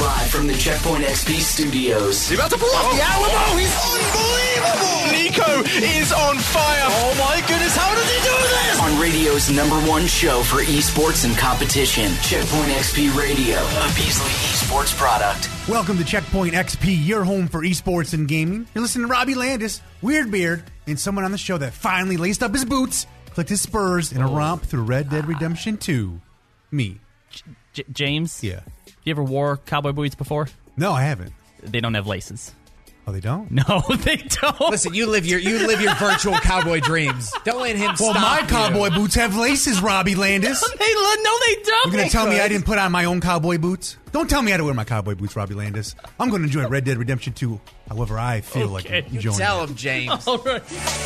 Live from the Checkpoint XP studios. He's about to pull off the Alamo. He's unbelievable. Nico is on fire. Oh my goodness, how does he do this? On radio's #1 show for esports and competition, Checkpoint XP Radio, a Beasley Esports product. Welcome to Checkpoint XP, your home for esports and gaming. You're listening to Robbie Landis, Weird Beard, and someone on the show that finally laced up his boots, clicked his spurs in a romp through Red Dead Redemption 2. Me. James? Yeah. You ever wore cowboy boots before? No, I haven't. They don't have laces. Oh, they don't? No, they don't. Listen, you live your virtual cowboy dreams. Don't let him Well, stop my you. cowboy boots have laces, Robbie Landis. No, they don't. You're going to tell me I didn't put on my own cowboy boots? Don't tell me how to wear my cowboy boots, Robbie Landis. I'm going to enjoy Red Dead Redemption 2 however I feel like enjoying Tell it. him, James. All right.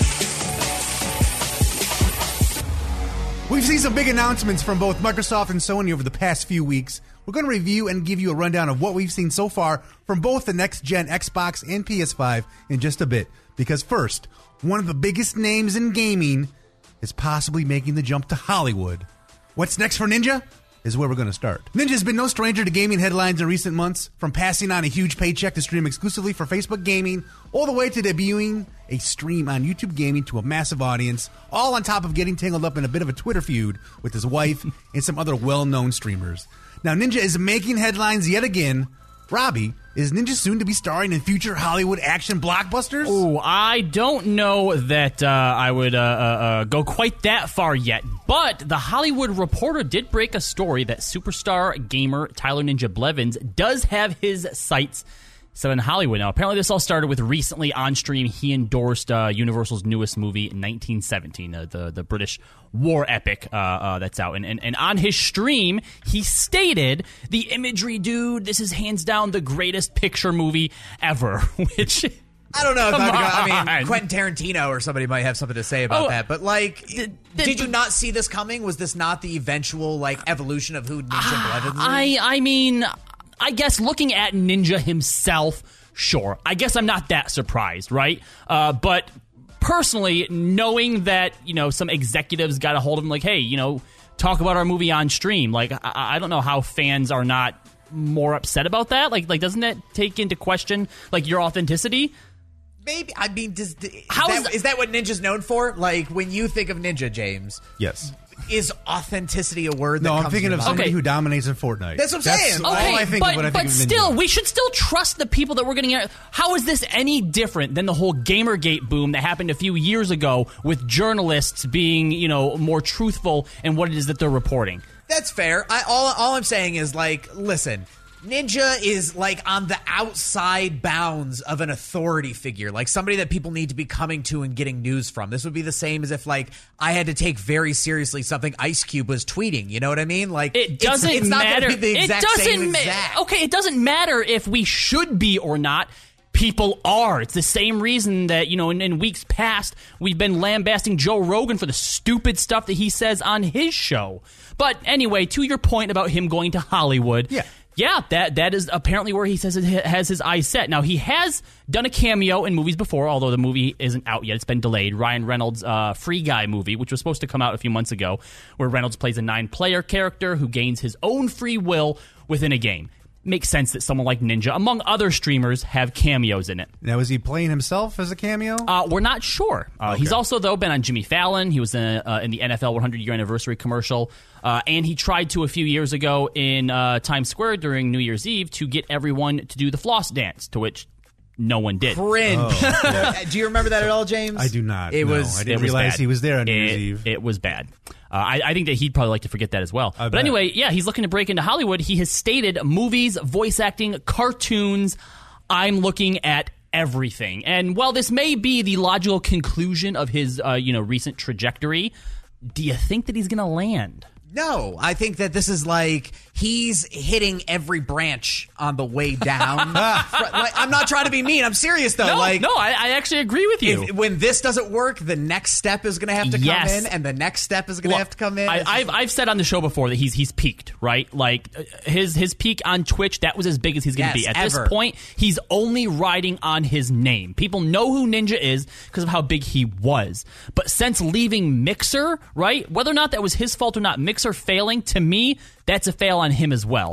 We've seen some big announcements from both Microsoft and Sony over the past few weeks. We're going to review and give you a rundown of what we've seen so far from both the next-gen Xbox and PS5 in just a bit. Because first, one of the biggest names in gaming is possibly making the jump to Hollywood. What's next for Ninja? Is where we're going to start. Ninja's been no stranger to gaming headlines in recent months, from passing on a huge paycheck to stream exclusively for Facebook Gaming, all the way to debuting a stream on YouTube Gaming to a massive audience, all on top of getting tangled up in a bit of a Twitter feud with his wife and some other well-known streamers. Now, Ninja is making headlines yet again. Robbie, is Ninja soon to be starring in future Hollywood action blockbusters? Oh, I don't know that I would go quite that far yet. But the Hollywood Reporter did break a story that superstar gamer Tyler Ninja Blevins does have his sights set in Hollywood. Now, apparently this all started with recently on stream he endorsed Universal's newest movie, 1917, the British war epic that's out. And on his stream, he stated, the imagery, dude, this is hands down the greatest picture movie ever, which... I don't know if I on. mean, Quentin Tarantino or somebody might have something to say about that. But, like, did you not see this coming? Was this not the eventual, like, evolution of who Ninja Blevins is? I mean, I guess looking at Ninja himself, sure. I guess I'm not that surprised, right? But personally, knowing that, some executives got a hold of him, like, hey, talk about our movie on stream. Like, I don't know how fans are not more upset about that. Like, doesn't that take into question, like, your authenticity? Maybe. I mean, is is that what Ninja's known for? Like, when you think of Ninja, James, Yes. is authenticity a word that No, comes I'm thinking to of mind? somebody who dominates in Fortnite. That's what I'm saying. All I think of when I think of Ninja. Still, we should still trust the people that we're getting here. How is this any different than the whole Gamergate boom that happened a few years ago with journalists being, more truthful in what it is that they're reporting? That's fair. All I'm saying is, like, listen, Ninja is, like, on the outside bounds of an authority figure, like somebody that people need to be coming to and getting news from. This would be the same as if, like, I had to take very seriously something Ice Cube was tweeting. You know what I mean? Like, it doesn't it's matter. Not gonna be the exact same exact. Okay, it doesn't matter if we should be or not. People are. It's the same reason that, in weeks past, we've been lambasting Joe Rogan for the stupid stuff that he says on his show. But anyway, to your point about him going to Hollywood. Yeah, that is apparently where he says it has his eyes set. Now, he has done a cameo in movies before, although the movie isn't out yet. It's been delayed. Ryan Reynolds' Free Guy movie, which was supposed to come out a few months ago, where Reynolds plays a 9-player character who gains his own free will within a game. Makes sense that someone like Ninja, among other streamers, have cameos in it. Now, is he playing himself as a cameo? We're not sure. Okay. He's also, though, been on Jimmy Fallon. He was in the NFL 100-year anniversary commercial. And he tried to, a few years ago in Times Square during New Year's Eve, to get everyone to do the floss dance, to which no one did. Cringe. Do you remember that at all, James? I do not. I didn't realize bad. he was there on New Year's Eve. It was bad. I think that he'd probably like to forget that as well. I But bet. anyway, yeah, he's looking to break into Hollywood. He has stated movies, voice acting, cartoons. I'm looking at everything. And while this may be the logical conclusion of his recent trajectory, do you think that he's going to land? No, I think that this is like he's hitting every branch on the way down. I'm not trying to be mean. I'm serious, though. I actually agree with you. When this doesn't work, the next step is going to have to come in, and the next step is going to have to come in. I've said on the show before that he's peaked, right? Like his peak on Twitch, that was as big as he's going to be. At this point, he's only riding on his name. People know who Ninja is because of how big he was. But since leaving Mixer, right, whether or not that was his fault or not, Mixer failing, to me, that's a fail on him as well.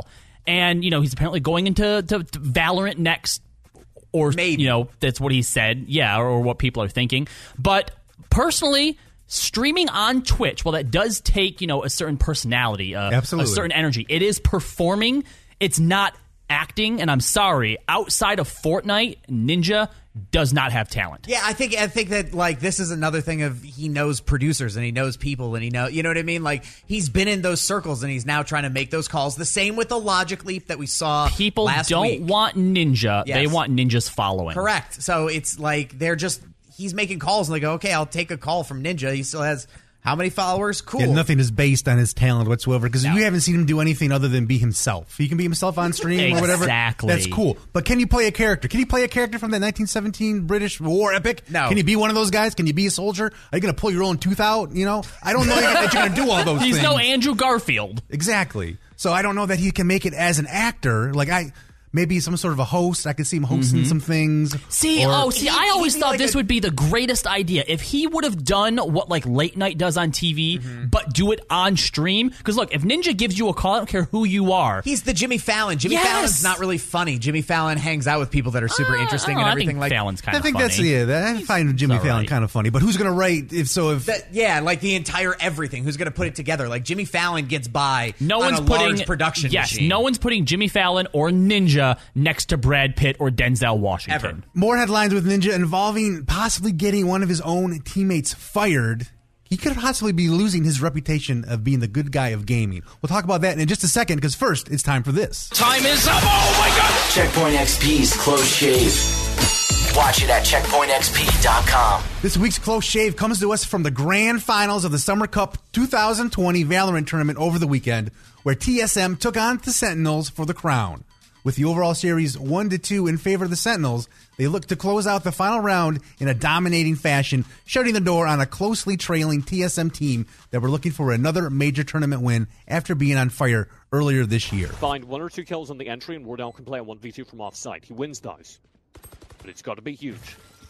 And, he's apparently going into Valorant next. Or, maybe. That's what he said. Yeah, or what people are thinking. But personally, streaming on Twitch, well, that does take, a certain personality, Absolutely. a certain energy. It is performing. It's not acting. And I'm sorry, outside of Fortnite, Ninja does not have talent. Yeah, I think that this is another thing of he knows producers and he knows people and he know, you know what I mean? Like he's been in those circles and he's now trying to make those calls. The same with the Logic Leap that we saw People last don't week. want Ninja. Yes. They want Ninja's following. Correct. So it's like he's making calls and they go, okay, I'll take a call from Ninja. He still has how many followers? Cool. Yeah, nothing is based on his talent whatsoever because we haven't seen him do anything other than be himself. He can be himself on stream or whatever. Exactly. That's cool. But can you play a character? Can you play a character from that 1917 British war epic? No. Can you be one of those guys? Can you be a soldier? Are you going to pull your own tooth out? I don't know that you're going to do all those things. He's no Andrew Garfield. Exactly. So I don't know that he can make it as an actor. Maybe some sort of a host. I could see him hosting some things. I always thought this would be the greatest idea. If he would have done what Late Night does on TV, but do it on stream. Because look, if Ninja gives you a call, I don't care who you are. He's the Jimmy Fallon. Jimmy Yes. Fallon's not really funny. Jimmy Fallon hangs out with people that are super interesting and everything I think Fallon's kind I of think funny. I find Jimmy Fallon right. kind of funny. But who's going to write the entire everything. Who's going to put it together? Like Jimmy Fallon gets by No on one's a putting large production machine. no one's putting Jimmy Fallon or Ninja next to Brad Pitt or Denzel Washington. Ever. More headlines with Ninja involving possibly getting one of his own teammates fired. He could possibly be losing his reputation of being the good guy of gaming. We'll talk about that in just a second, because first, it's time for this. Time is up. Oh, my God. Checkpoint XP's Close Shave. Watch it at checkpointxp.com. This week's Close Shave comes to us from the grand finals of the Summer Cup 2020 Valorant tournament over the weekend, where TSM took on the Sentinels for the crown. With the overall series 1-2 in favor of the Sentinels, they look to close out the final round in a dominating fashion, shutting the door on a closely trailing TSM team that were looking for another major tournament win after being on fire earlier this year. Find 1 or 2 kills on the entry, and Wardell can play a 1v2 from offsite. He wins those. But it's got to be huge.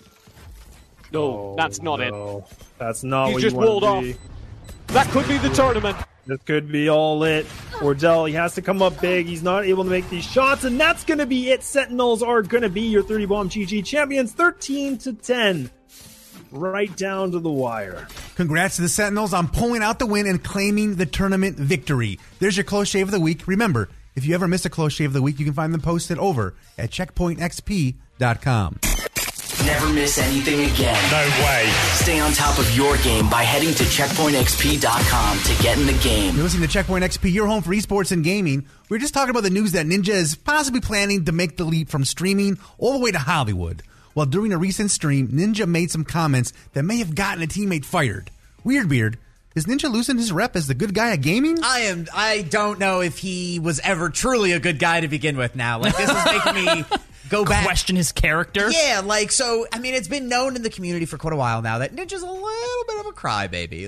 No, that's not it. That's not He's what just you want walled to off. be. That could be the tournament. This could be all it. Wardell, he has to come up big. He's not able to make these shots, and that's going to be it. Sentinels are going to be your 30-bomb GG champions, 13-10. Right down to the wire. Congrats to the Sentinels on pulling out the win and claiming the tournament victory. There's your Close Shave of the Week. Remember, if you ever miss a Close Shave of the Week, you can find them posted over at checkpointxp.com. Never miss anything again. No way. Stay on top of your game by heading to checkpointxp.com to get in the game. You're listening to Checkpoint XP, your home for esports and gaming. We were just talking about the news that Ninja is possibly planning to make the leap from streaming all the way to Hollywood. Well, during a recent stream, Ninja made some comments that may have gotten a teammate fired. Weird Beard, is Ninja losing his rep as the good guy at gaming? I don't know if he was ever truly a good guy to begin with now. This is making me go back. Question his character? Yeah, it's been known in the community for quite a while now that Ninja's a little bit of a crybaby.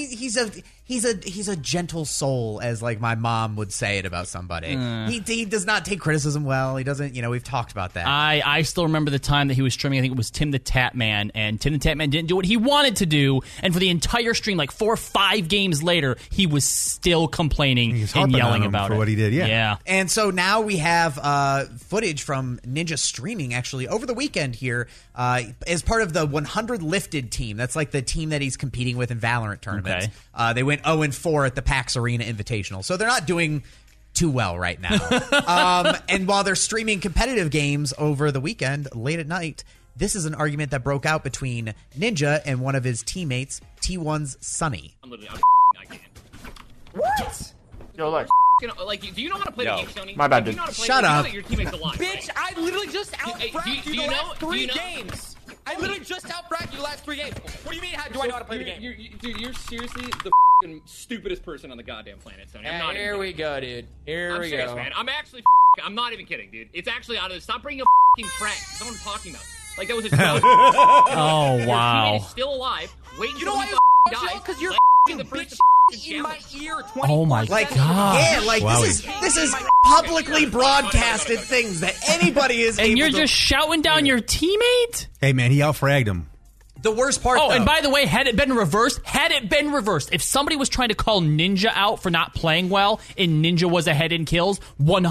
He's a gentle soul, as my mom would say it about somebody. He does not take criticism well. He doesn't, we've talked about that. I still remember the time that he was streaming. I think it was Tim the Tap Man, and Tim the Tap Man didn't do what he wanted to do, and for the entire stream, 4 or 5 games later, he was still complaining He's and harping on yelling him about for it. what he did, yeah. And so now we have footage from Ninja streaming actually over the weekend here as part of the 100 Lifted team. That's the team that he's competing with in Valorant tournaments. Okay. They went 0-4 at the PAX Arena Invitational. So they're not doing too well right now. And while they're streaming competitive games over the weekend, late at night, this is an argument that broke out between Ninja and one of his teammates, T1's Sunny. I can't. What? Yo, do you know how to play the game, Sony? My bad, Do you dude. know how to play Shut the game? up. You know that your teammate's alive, Bitch, right? I literally just out-fragged do you you the know- last do 3 you know- games. I literally just out-fragged you the last 3 games. What do you mean, how do I know how to play the game? Dude, you're seriously the stupidest person on the goddamn planet, Sony. I'm not Here even we go, dude. Here I'm we serious, go. man. I'm actually I'm not even kidding, dude. It's actually out of this. Stop bringing a Frank. That's not what I'm talking about. That was a joke. Oh, Your wow. teammate is still alive. Wait You know why until you he dies. because you're Let the bitch person in my ear 24/7. Oh, my God. This is publicly broadcasted things that anybody is And able you're to... just shouting down your teammate? Hey, man, he out-fragged him. The worst part, Oh, though, and by the way, had it been reversed, if somebody was trying to call Ninja out for not playing well and Ninja was ahead in kills,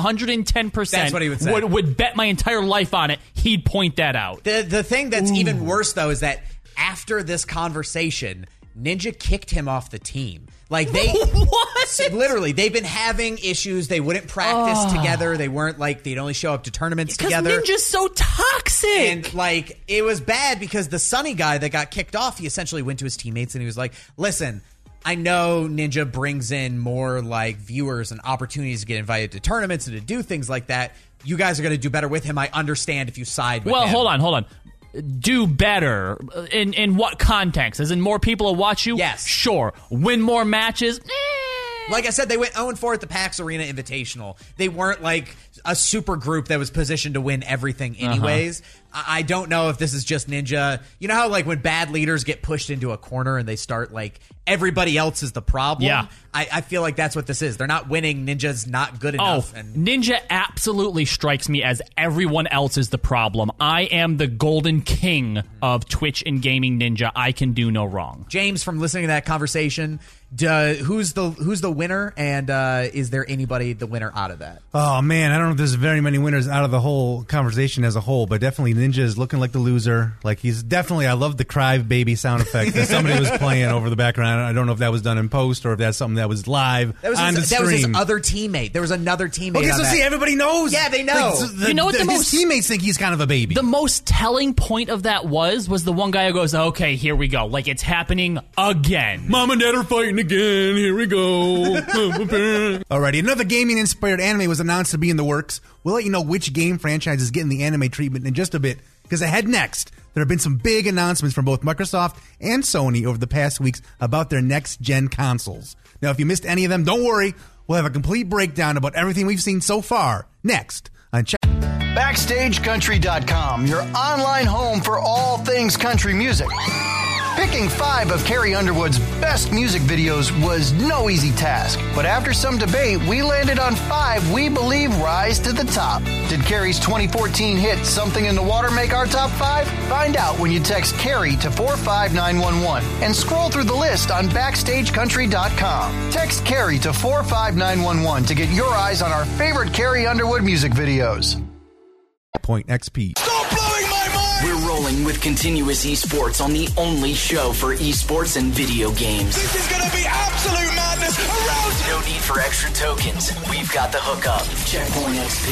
110% That's what he would say. would bet my entire life on it, he'd point that out. The thing that's even worse, though, is that after this conversation, Ninja kicked him off the team. Like, they What? literally, they've been having issues. They wouldn't practice together. They weren't like, they'd only show up to tournaments together. Ninja's so toxic. And like, it was bad because the Sunny guy that got kicked off, he essentially went to his teammates and he was like, listen, I know Ninja brings in more like viewers and opportunities to get invited to tournaments and to do things like that. You guys are going to do better with him. I understand if you side with him. Well, hold on. Do better in what context? As in more people will watch you? Yes. Sure. Win more matches? Like I said, they went 0-4 at the PAX Arena Invitational. They weren't like a super group that was positioned to win everything anyways. I don't know if this is just Ninja. You know how like when bad leaders get pushed into a corner and they start like everybody else is the problem? Yeah. I feel like that's what this is. They're not winning. Ninja's not good enough. Oh, Ninja absolutely strikes me as everyone else is the problem. I am the golden king of Twitch and gaming, Ninja. I can do no wrong. James, from listening to that conversation, who's the winner, and is there anybody the winner out of that? Oh, man, I don't know if there's very many winners out of the whole conversation as a whole, but definitely Ninja is looking like the loser. Like, he's definitely, I love the cry baby sound effect that somebody was playing over the background. I don't know if that was done in post or if that's something that was live on the stream. That was his other teammate. There was another teammate Okay, on so that. see, everybody knows. Yeah, they know. You know what the his most- teammates think he's kind of a baby. The most telling point of that was the one guy who goes, okay, here we go. Like, it's happening again. Mom and Dad are fighting again. Here we go. Alrighty, another gaming-inspired anime was announced to be in the works. We'll let you know which game franchise is getting the anime treatment in just a bit, because ahead next, there have been some big announcements from both Microsoft and Sony over the past weeks about their next-gen consoles. Now, if you missed any of them, don't worry. We'll have a complete breakdown about everything we've seen so far next on Check. BackstageCountry.com, your online home for all things country music. Picking 5 of Carrie Underwood's best music videos was no easy task, but after some debate, we landed on 5 we believe rise to the top. Did Carrie's 2014 hit Something in the Water make our top 5? Find out when you text Carrie to 45911 and scroll through the list on BackstageCountry.com. Text Carrie to 45911 to get your eyes on our favorite Carrie Underwood music videos. Point XP. Stop blowing my mind! We're rolling with continuous esports on the only show for esports and video games. This is going to be absolute madness around. No need for extra tokens. We've got the hookup. Checkpoint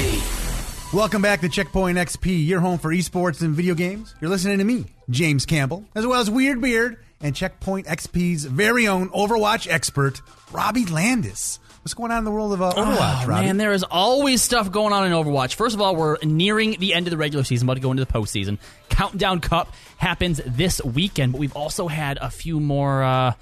XP. Welcome back to Checkpoint XP, your home for esports and video games. You're listening to me, James Campbell, as well as Weird Beard and Checkpoint XP's very own Overwatch expert, Robbie Landis. What's going on in the world of Overwatch, Robbie? Man, there is always stuff going on in Overwatch. First of all, we're nearing the end of the regular season, about to go into the postseason. Countdown Cup happens this weekend, but we've also had a few more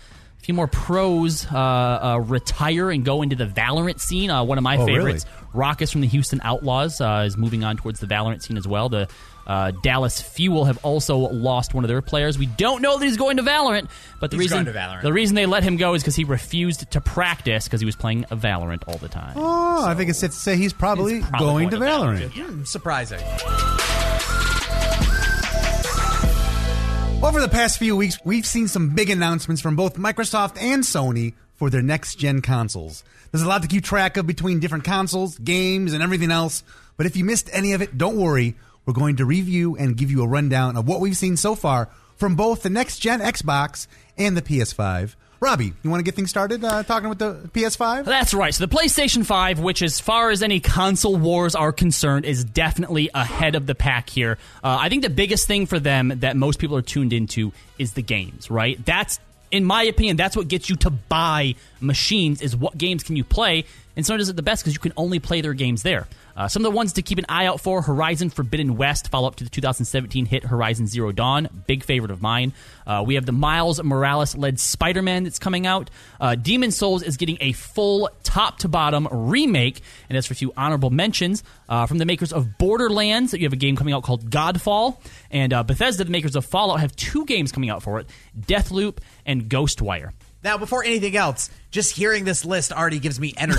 pros retire and go into the Valorant scene. One of my favorites, really? Raucus from the Houston Outlaws, is moving on towards the Valorant scene as well. The Dallas Fuel have also lost one of their players. We don't know that he's going to Valorant, but the reason they let him go is because he refused to practice because he was playing Valorant all the time. Oh, I think it's safe to say he's probably going to Valorant. Surprising. Over the past few weeks, we've seen some big announcements from both Microsoft and Sony for their next-gen consoles. There's a lot to keep track of between different consoles, games, and everything else, but if you missed any of it, don't worry. We're going to review and give you a rundown of what we've seen so far from both the next-gen Xbox and the PS5. Robbie, you want to get things started talking with the PS5? That's right. So the PlayStation 5, which as far as any console wars are concerned, is definitely ahead of the pack here. I think the biggest thing for them that most people are tuned into is the games, right? That's, in my opinion, that's what gets you to buy machines, is what games can you play. And Sony does it the best because you can only play their games there. Some of the ones to keep an eye out for: Horizon Forbidden West, follow-up to the 2017 hit Horizon Zero Dawn, big favorite of mine. We have the Miles Morales-led Spider-Man that's coming out. Demon's Souls is getting a full top-to-bottom remake, and as for a few honorable mentions, from the makers of Borderlands, you have a game coming out called Godfall, and Bethesda, the makers of Fallout, have 2 games coming out for it, Deathloop and Ghostwire. Now, before anything else, just hearing this list already gives me energy.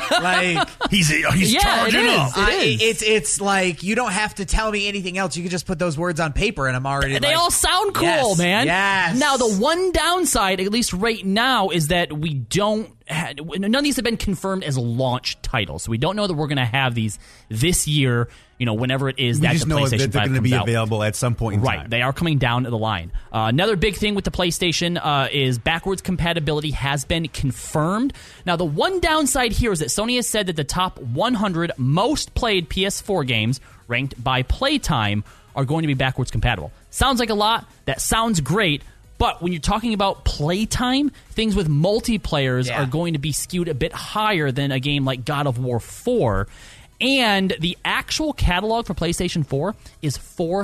Like he's charging up. It's like you don't have to tell me anything else. You can just put those words on paper, and I'm already. They all sound cool, man. Yes. Now, the one downside, at least right now, is that we don't. None of these have been confirmed as launch titles, so we don't know that we're going to have these this year. Whenever it is we that just the know PlayStation that they're 5 going to be comes out. available at some point in time. Right, they are coming down the line. Another big thing with the PlayStation is backwards compatibility has been confirmed. Now, the one downside here is that Sony has said that the top 100 most played PS4 games ranked by playtime are going to be backwards compatible. Sounds like a lot. That sounds great. But when you're talking about playtime, things with multiplayers are going to be skewed a bit higher than a game like God of War 4. And the actual catalog for PlayStation 4 is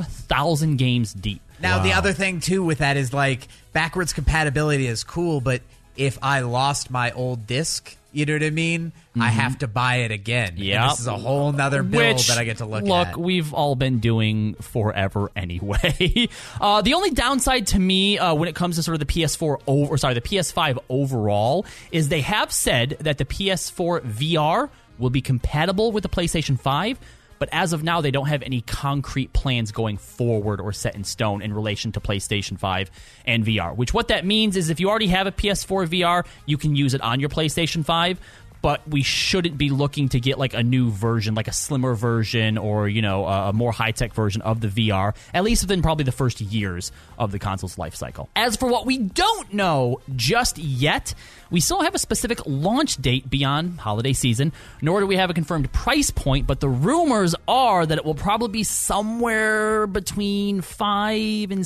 4,000 games deep. Now, the other thing, too, with that is, like, backwards compatibility is cool, but if I lost my old disc, you know what I mean? I have to buy it again. Yeah, this is a whole nother bill that I get to look at. Look, we've all been doing forever anyway. The only downside to me when it comes to sort of the the PS5 overall is they have said that the PS4 VR will be compatible with the PlayStation 5, but as of now, they don't have any concrete plans going forward or set in stone in relation to PlayStation 5 and VR, which what that means is if you already have a PS4 VR, you can use it on your PlayStation 5, but we shouldn't be looking to get like a new version, like a slimmer version or, a more high-tech version of the VR, at least within probably the first years of the console's life cycle. As for what we don't know just yet, we still have a specific launch date beyond holiday season, nor do we have a confirmed price point, but the rumors are that it will probably be somewhere between $500 and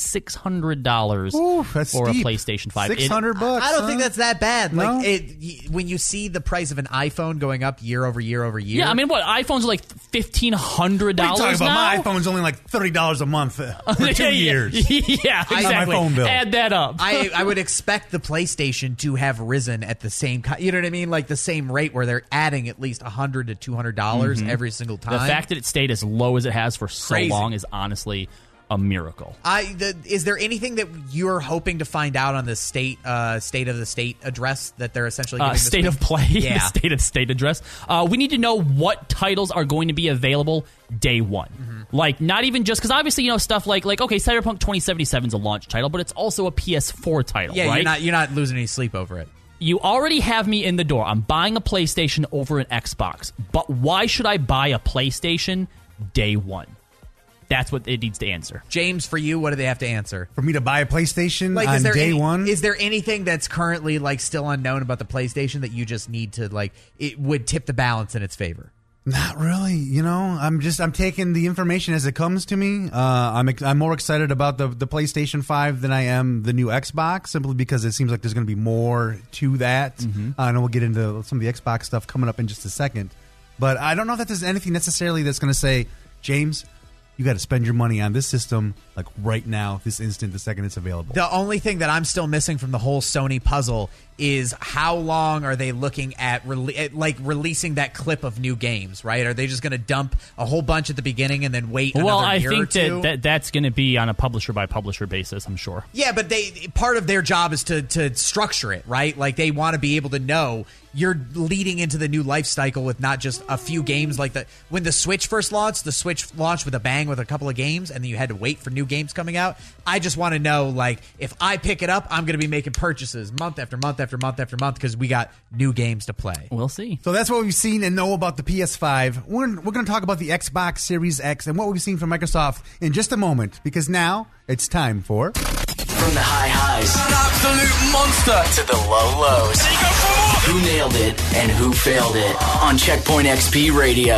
$600 for steep. a PlayStation 5. $600. I don't think that's that bad. No? Like when you see the price of an iPhone going up year over year over year. Yeah, I mean, what, iPhones are like $1,500 What are you talking about? now? My iPhone's only like $30 a month for 2 years. Yeah, exactly. My phone bill. Add that up. I would expect the PlayStation to have risen at the same, you know what I mean, like the same rate where they're adding at least $100 to $200 every single time. The fact that it stayed as low as it has for so long is honestly a miracle. Is there anything that you're hoping to find out on the state of the state address that they're essentially giving state of play? Yeah. The state address. We need to know what titles are going to be available day one. Like, not even just because obviously, stuff like okay, Cyberpunk 2077 is a launch title, but it's also a PS4 title. Yeah, right? you're not losing any sleep over it. You already have me in the door. I'm buying a PlayStation over an Xbox, but why should I buy a PlayStation day one? That's what it needs to answer. James, for you, what do they have to answer? For me to buy a PlayStation on day one? Is there anything that's currently still unknown about the PlayStation that you just need to it would tip the balance in its favor? Not really. I'm taking the information as it comes to me. I'm more excited about the PlayStation 5 than I am the new Xbox, simply because it seems like there's going to be more to that. And we'll get into some of the Xbox stuff coming up in just a second. But I don't know that there's anything necessarily that's going to say, James, you got to spend your money on this system right now, this instant, the second it's available. The only thing that I'm still missing from the whole Sony puzzle is how long are they looking at releasing that clip of new games, right? Are they just going to dump a whole bunch at the beginning and then wait another year or two? That's going to be on a publisher-by-publisher basis, I'm sure. Yeah, but part of their job is to structure it, right? Like, they want to be able to know you're leading into the new life cycle with not just a few games. When the Switch first launched, the Switch launched with a bang with a couple of games, and then you had to wait for new games coming out. I just want to know, if I pick it up, I'm going to be making purchases month after month after month after month because we got new games to play. We'll see. So that's what we've seen and know about the PS5. We're going to talk about the Xbox Series X and what we've seen from Microsoft in just a moment, because now it's time for... From the high highs, An absolute monster, to the low lows. There you go for more. Who nailed it and who failed it on Checkpoint XP Radio.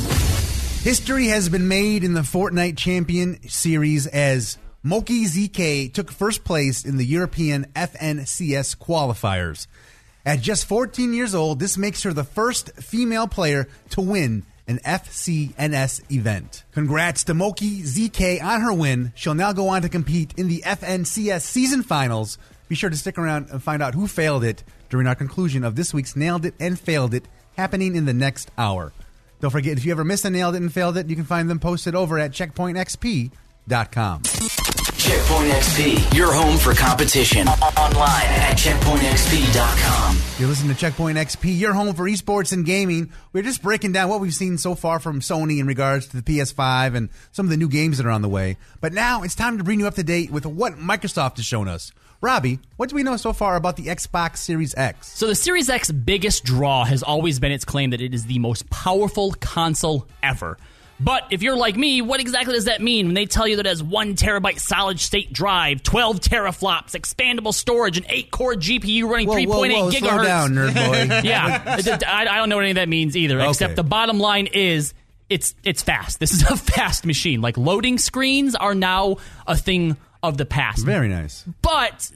History has been made in the Fortnite Champion Series as Moki ZK took first place in the European FNCS qualifiers. At just 14 years old, this makes her the first female player to win an FCNS event. Congrats to Moki ZK on her win. She'll now go on to compete in the FNCS season finals. Be sure to stick around and find out who failed it during our conclusion of this week's Nailed It and Failed It, happening in the next hour. Don't forget, if you ever missed a Nailed It and Failed It, you can find them posted over at checkpointxp.com. Checkpoint XP, your home for competition. Online at checkpointxp.com. You're listening to Checkpoint XP, your home for esports and gaming. We're just breaking down what we've seen so far from Sony in regards to the PS5 and some of the new games that are on the way. But now it's time to bring you up to date with what Microsoft has shown us. Robbie, what do we know so far about the Xbox Series X? So the Series X biggest draw has always been its claim that it is the most powerful console ever. But if you're like me, what exactly does that mean when they tell you that it has 1 terabyte solid-state drive, 12 teraflops, expandable storage, an 8-core GPU running 3.8 gigahertz? Slow down, nerd boy. Yeah, I don't know what any of that means either, except the bottom line is it's fast. This is a fast machine. Like, loading screens are now a thing of the past. Very nice. But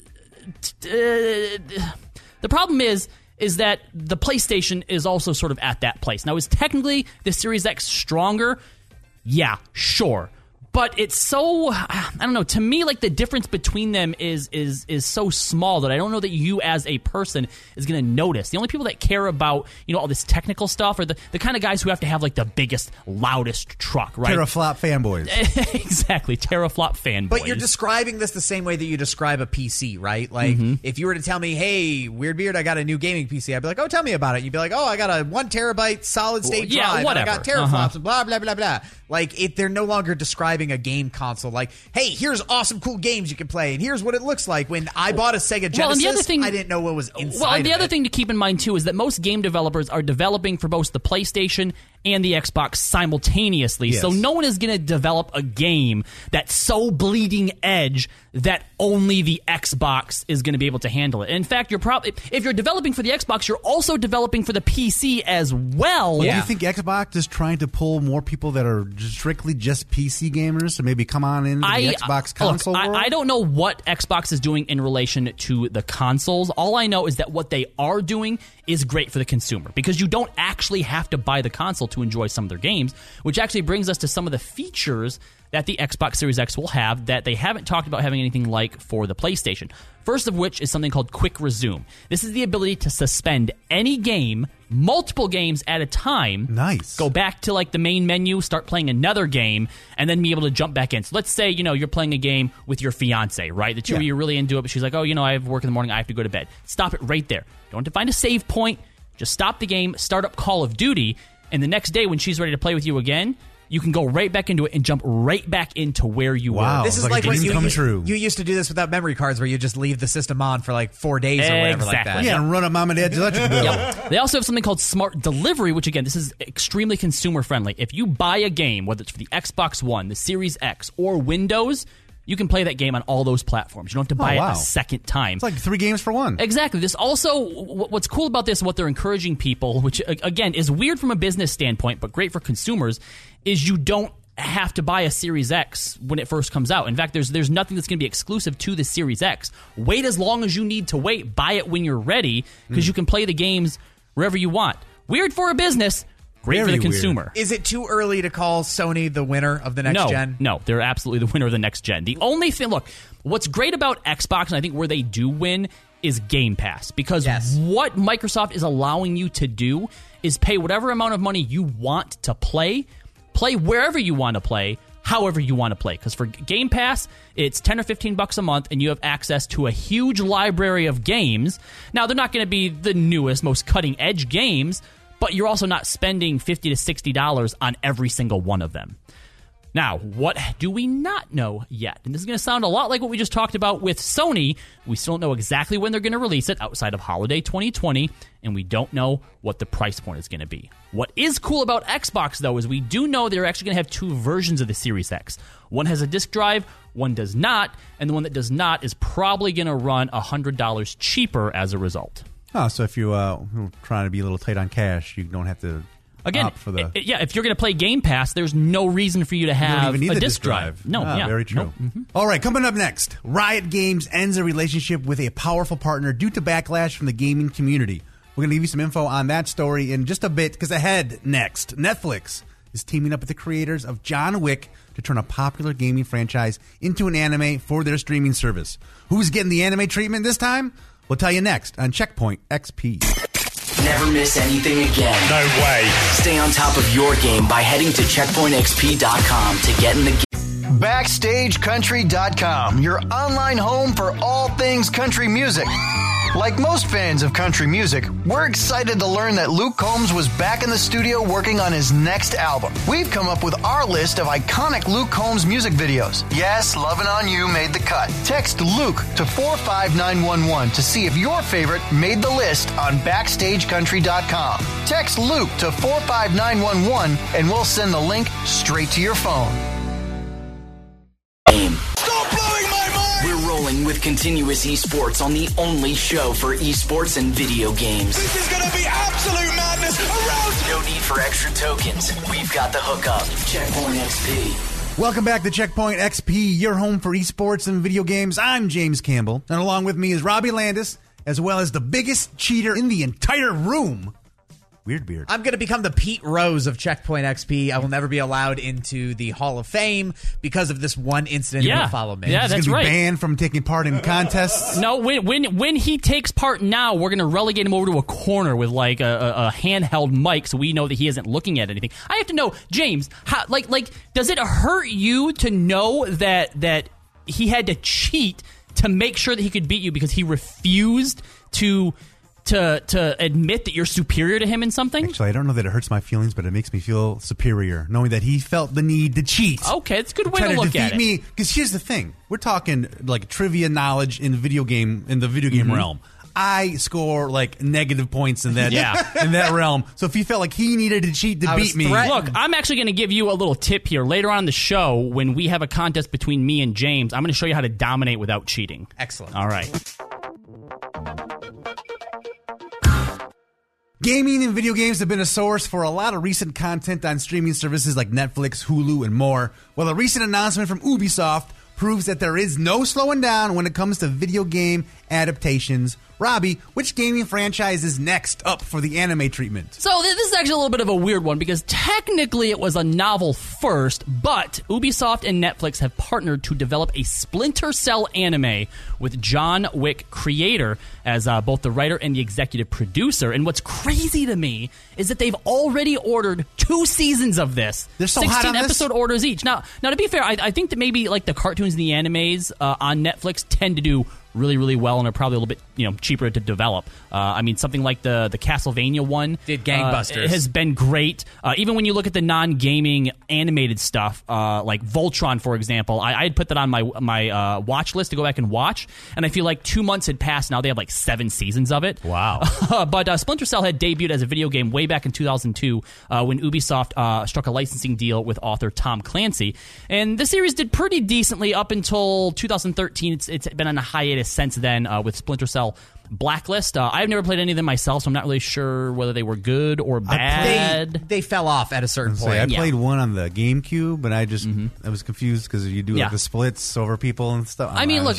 the problem is that the PlayStation is also sort of at that place. Now, is technically the Series X stronger? Yeah, sure. But it's so, I don't know, to me, like, the difference between them is so small that I don't know that you as a person is going to notice. The only people that care about, all this technical stuff are the kind of guys who have to have, like, the biggest, loudest truck, right? Teraflop fanboys. Exactly, teraflop fanboys. But you're describing this the same way that you describe a PC, right? Like, if you were to tell me, hey, Weirdbeard, I got a new gaming PC, I'd be like, oh, tell me about it. You'd be like, oh, I got a 1 terabyte solid-state drive. Whatever. And I got teraflops and blah, blah, blah, blah. Like, they're no longer describing a game console like, hey, here's awesome cool games you can play and here's what it looks like. When I bought a Sega Genesis, I didn't know what was inside. Well, and the other thing to keep in mind too is that most game developers are developing for both the PlayStation and the Xbox simultaneously. Yes. So no one is going to develop a game that's so bleeding edge that only the Xbox is going to be able to handle it. And in fact, if you're developing for the Xbox, you're also developing for the PC as well. Do you think Xbox is trying to pull more people that are strictly just PC gamers to maybe come on into the Xbox console world? I don't know what Xbox is doing in relation to the consoles. All I know is that what they are doing is great for the consumer because you don't actually have to buy the console to enjoy some of their games, which actually brings us to some of the features that the Xbox Series X will have that they haven't talked about having anything like for the PlayStation. First of which is something called Quick Resume. This is the ability to suspend any game, multiple games at a time. Nice. Go back to like the main menu, start playing another game, and then be able to jump back in. So let's say, you're playing a game with your fiance, right? The two of you are really into it, but she's like, oh, I have work in the morning, I have to go to bed. Stop it right there. Don't have to find a save point. Just stop the game, start up Call of Duty, and the next day when she's ready to play with you again, you can go right back into it and jump right back into where you were. This is like when you used to do this without memory cards where you just leave the system on for like 4 days or whatever like that. Yeah, and run up mom and dad's electric bill. Yep. They also have something called Smart Delivery, which again, this is extremely consumer friendly. If you buy a game, whether it's for the Xbox One, the Series X, or Windows, you can play that game on all those platforms. You don't have to buy it a second time. It's like 3 games for 1. Exactly. This also, what's cool about this, what they're encouraging people, which again is weird from a business standpoint, but great for consumers, is you don't have to buy a Series X when it first comes out. In fact, there's nothing that's going to be exclusive to the Series X. Wait as long as you need to wait. Buy it when you're ready because you can play the games wherever you want. Weird for a business. Great for the consumer. Weird. Is it too early to call Sony the winner of the next gen? No, they're absolutely the winner of the next gen. The only thing, look, what's great about Xbox, and I think where they do win, is Game Pass. Because what Microsoft is allowing you to do is pay whatever amount of money you want to play wherever you want to play, however you want to play. Because for Game Pass, it's $10 or $15 a month, and you have access to a huge library of games. Now, they're not going to be the newest, most cutting-edge games, but you're also not spending $50 to $60 on every single one of them. Now, what do we not know yet? And this is going to sound a lot like what we just talked about with Sony. We still don't know exactly when they're going to release it outside of holiday 2020, and we don't know what the price point is going to be. What is cool about Xbox, though, is we do know they're actually going to have 2 versions of the Series X. One has a disc drive, one does not, and the one that does not is probably going to run $100 cheaper as a result. Oh, so if you're trying to be a little tight on cash, you don't have to... Again, if you're going to play Game Pass, there's no reason for you to have you don't even need a the disc drive. No, very true. No. Mm-hmm. All right, coming up next, Riot Games ends a relationship with a powerful partner due to backlash from the gaming community. We're going to give you some info on that story in just a bit, because ahead next, Netflix is teaming up with the creators of John Wick to turn a popular gaming franchise into an anime for their streaming service. Who's getting the anime treatment this time? We'll tell you next on Checkpoint XP. Never miss anything again. No way. Stay on top of your game by heading to checkpointxp.com to get in the game. BackstageCountry.com, your online home for all things country music. Like most fans of country music, we're excited to learn that Luke Combs was back in the studio working on his next album. We've come up with our list of iconic Luke Combs music videos. Yes, Lovin' On You made the cut. Text Luke to 45911 to see if your favorite made the list on BackstageCountry.com. Text Luke to 45911 and we'll send the link straight to your phone. Stop blowing my mind! We're rolling with Continuous Esports on the only show for esports and video games. This is gonna be absolute madness around. No need for extra tokens. We've got the hookup. Checkpoint XP. Welcome back to Checkpoint XP, your home for esports and video games. I'm James Campbell, and along with me is Robbie Landis, as well as the biggest cheater in the entire room, Weird Beard. I'm going to become the Pete Rose of Checkpoint XP. I will never be allowed into the Hall of Fame because of this one incident. Yeah. Will follow me. Yeah, He's that's gonna be right. banned from taking part in contests. No, when he takes part now, we're going to relegate him over to a corner with like a handheld mic, so we know that he isn't looking at anything. I have to know, James, how, like, does it hurt you to know that he had to cheat to make sure that he could beat you because he refused to admit that you're superior to him in something? Actually, I don't know that it hurts my feelings, but it makes me feel superior, knowing that he felt the need to cheat. Okay, it's a good way Try to look defeat at it. me, because here's the thing: we're talking like trivia knowledge in the video game realm. I score like negative points in that in that realm. So if he felt like he needed to cheat to beat me, Look, I'm actually going to give you a little tip here. Later on in the show, when we have a contest between me and James, I'm going to show you how to dominate without cheating. Excellent. All right. gaming and video games have been a source for a lot of recent content on streaming services like Netflix, Hulu, and more. Well, a recent announcement from Ubisoft proves that there is no slowing down when it comes to video game adaptations. Robbie, which gaming franchise is next up for the anime treatment? So this is actually a little bit of a weird one because technically it was a novel first, but Ubisoft and Netflix have partnered to develop a Splinter Cell anime with John Wick creator as both the writer and the executive producer. And what's crazy to me is that they've already ordered 2 seasons of this. They're so hot on this. 16 episode orders each. Now to be fair, I think that maybe like the cartoons and the animes on Netflix tend to do really, really well and are probably a little bit cheaper to develop. I mean, something like the Castlevania one did gangbusters. Has been great. Even when you look at the non-gaming animated stuff, like Voltron, for example, I had put that on my watch list to go back and watch, and I feel like 2 months had passed. Now they have like 7 seasons of it. Wow. But Splinter Cell had debuted as a video game way back in 2002 when Ubisoft struck a licensing deal with author Tom Clancy. And the series did pretty decently up until 2013. It's been on a hiatus since then with Splinter Cell Blacklist. I've never played any of them myself, so I'm not really sure whether they were good or bad. They fell off at a certain point. I played one on the GameCube, but I was confused because you do like the splits over people and stuff. I mean, look,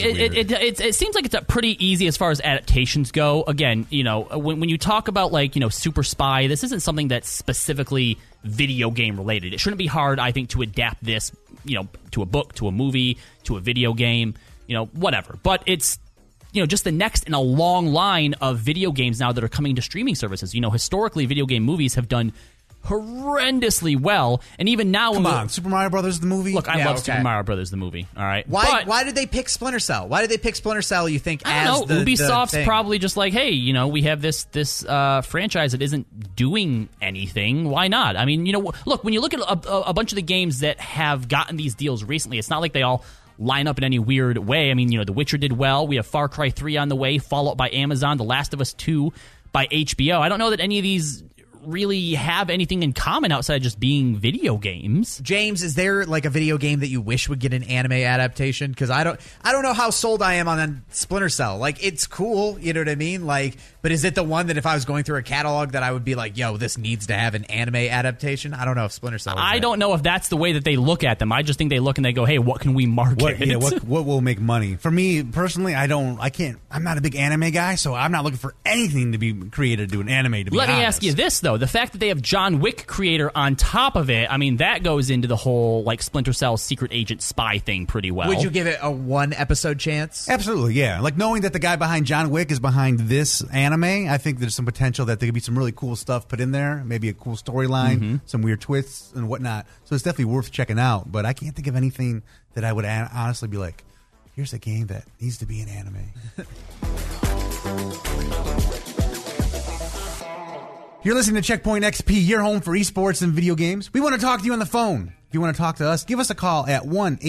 it seems like it's pretty easy as far as adaptations go. Again, when you talk about like Super Spy, this isn't something that's specifically video game related. It shouldn't be hard, I think, to adapt this, to a book, to a movie, to a video game, whatever. But it's just the next in a long line of video games now that are coming to streaming services. Historically, video game movies have done horrendously well, and even now, come on, Super Mario Brothers the movie. Look, I love Super Mario Brothers the movie. All right, why did they pick Splinter Cell? Why did they pick Splinter Cell? You think I don't know. Ubisoft's probably just like, hey, we have this franchise that isn't doing anything. Why not? I mean, look, when you look at a bunch of the games that have gotten these deals recently, it's not like they all line up in any weird way. I mean, The Witcher did well. We have Far Cry 3 on the way, Fallout by Amazon, The Last of Us 2 by HBO. I don't know that any of these really have anything in common outside of just being video games. James, is there like a video game that you wish would get an anime adaptation? Because I don't know how sold I am on Splinter Cell. Like, it's cool, you know what I mean? Like, but is it the one that if I was going through a catalog that I would be like, yo, this needs to have an anime adaptation? I don't know if Splinter Cell is I don't know if that's the way that they look at them. I just think they look and they go, hey, what can we market? What will make money? For me personally, I'm not a big anime guy, so I'm not looking for anything to be created to do an anime. To be Let me honest. ask you this though. though. The fact that they have John Wick creator on top of it, I mean, that goes into the whole like Splinter Cell secret agent spy thing pretty well. Would you give it a 1 episode chance? Absolutely, yeah. Like knowing that the guy behind John Wick is behind this anime, I think there's some potential that there could be some really cool stuff put in there. Maybe a cool storyline, some weird twists and whatnot. So it's definitely worth checking out. But I can't think of anything that I would honestly be like, here's a game that needs to be an anime. You're listening to Checkpoint XP, your home for esports and video games. We want to talk to you on the phone. If you want to talk to us, give us a call at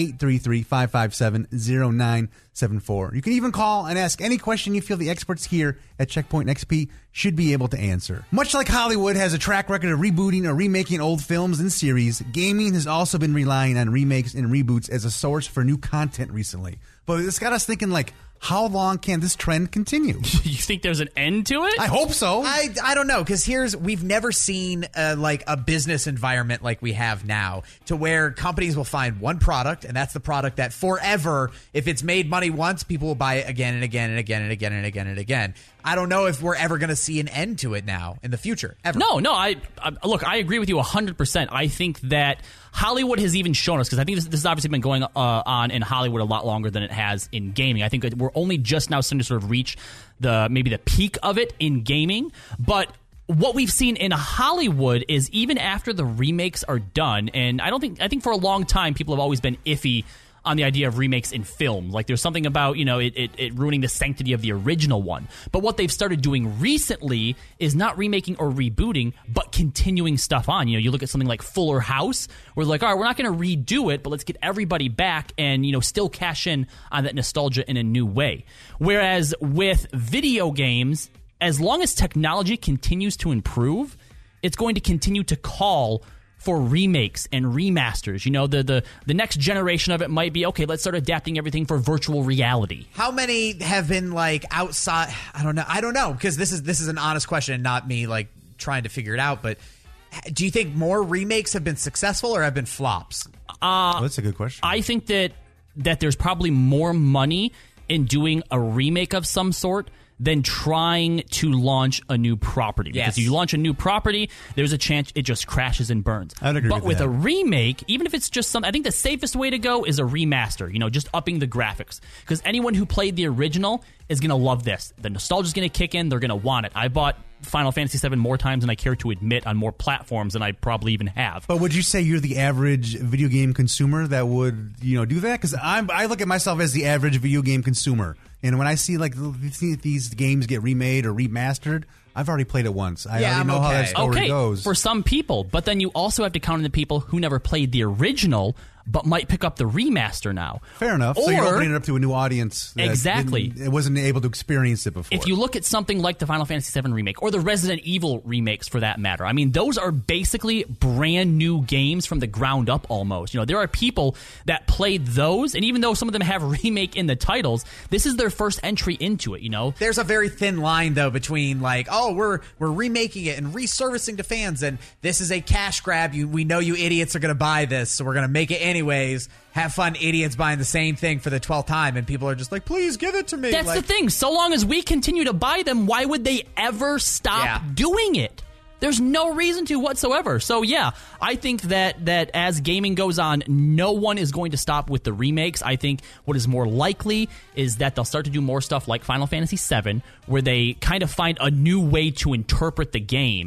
1-833-557-0974. You can even call and ask any question you feel the experts here at Checkpoint XP should be able to answer. Much like Hollywood has a track record of rebooting or remaking old films and series, gaming has also been relying on remakes and reboots as a source for new content recently. But it's got us thinking, like, how long can this trend continue? You think there's an end to it? I hope so. I don't know, because we've never seen like a business environment like we have now, to where companies will find one product, and that's the product that forever, if it's made money once, people will buy it again and again and again and again and again and again. I don't know if we're ever going to see an end to it now in the future. Ever. No. Look, I agree with you 100%. I think that Hollywood has even shown us, because I think this has obviously been going on in Hollywood a lot longer than it has in gaming. I think that we're only just now starting to sort of reach maybe the peak of it in gaming. But what we've seen in Hollywood is even after the remakes are done, and I think for a long time people have always been iffy on the idea of remakes in film. Like, there's something about, it ruining the sanctity of the original one. But what they've started doing recently is not remaking or rebooting, but continuing stuff on. You look at something like Fuller House, where they're like, all right, we're not going to redo it, but let's get everybody back and, still cash in on that nostalgia in a new way. Whereas with video games, as long as technology continues to improve, it's going to continue to call for remakes and remasters. The next generation of it might be, okay, let's start adapting everything for virtual reality. How many have been like outside? I don't know, because this is an honest question and not me like trying to figure it out. But do you think more remakes have been successful or have been flops? That's a good question. I think that there's probably more money in doing a remake of some sort than trying to launch a new property. Because if you launch a new property, there's a chance it just crashes and burns. I'd agree but with that. A remake, even if it's just something, I think the safest way to go is a remaster, just upping the graphics. Because anyone who played the original is going to love this. The nostalgia's going to kick in. They're going to want it. I bought Final Fantasy VII more times than I care to admit on more platforms than I probably even have. But would you say you're the average video game consumer that would, do that? Because I look at myself as the average video game consumer. And when I see these games get remade or remastered, I've already played it once. I already know how that story goes. For some people, but then you also have to count on the people who never played the original but might pick up the remaster now. Fair enough. So you're opening it up to a new audience that exactly wasn't able to experience it before. If you look at something like the Final Fantasy VII remake or the Resident Evil remakes for that matter, I mean, those are basically brand new games from the ground up almost. There are people that played those, and even though some of them have remake in the titles, this is their first entry into it, There's a very thin line, though, between like, oh, we're remaking it and resurfacing to fans, and this is a cash grab. We know you idiots are going to buy this, so we're going to make it anyways. Have fun, idiots buying the same thing for the 12th time, and people are just like, please give it to me. That's the thing. So long as we continue to buy them, why would they ever stop doing it? There's no reason to whatsoever. So yeah, I think that as gaming goes on, no one is going to stop with the remakes. I think what is more likely is that they'll start to do more stuff like Final Fantasy VII, where they kind of find a new way to interpret the game,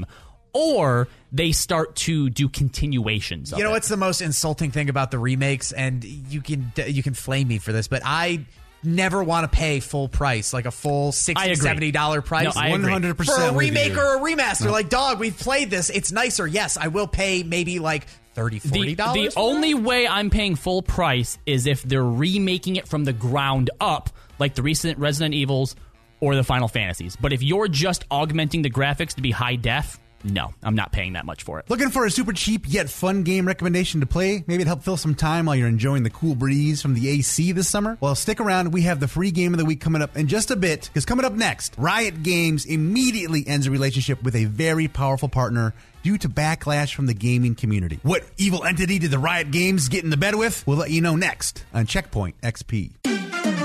or they start to do continuations of it. What's the most insulting thing about the remakes, and you can flame me for this, but I never want to pay full price, like a full $60, $70 price. No, I agree. 100% for a remake or a remaster. No. Like, dog, we've played this. It's nicer. Yes, I will pay maybe like $30, $40. The only way I'm paying full price is if they're remaking it from the ground up, like the recent Resident Evils or the Final Fantasies. But if you're just augmenting the graphics to be high def, no, I'm not paying that much for it. Looking for a super cheap yet fun game recommendation to play? Maybe it'd help fill some time while you're enjoying the cool breeze from the AC this summer? Well, stick around. We have the free game of the week coming up in just a bit, because coming up next, Riot Games immediately ends a relationship with a very powerful partner due to backlash from the gaming community. What evil entity did the Riot Games get in the bed with? We'll let you know next on Checkpoint XP.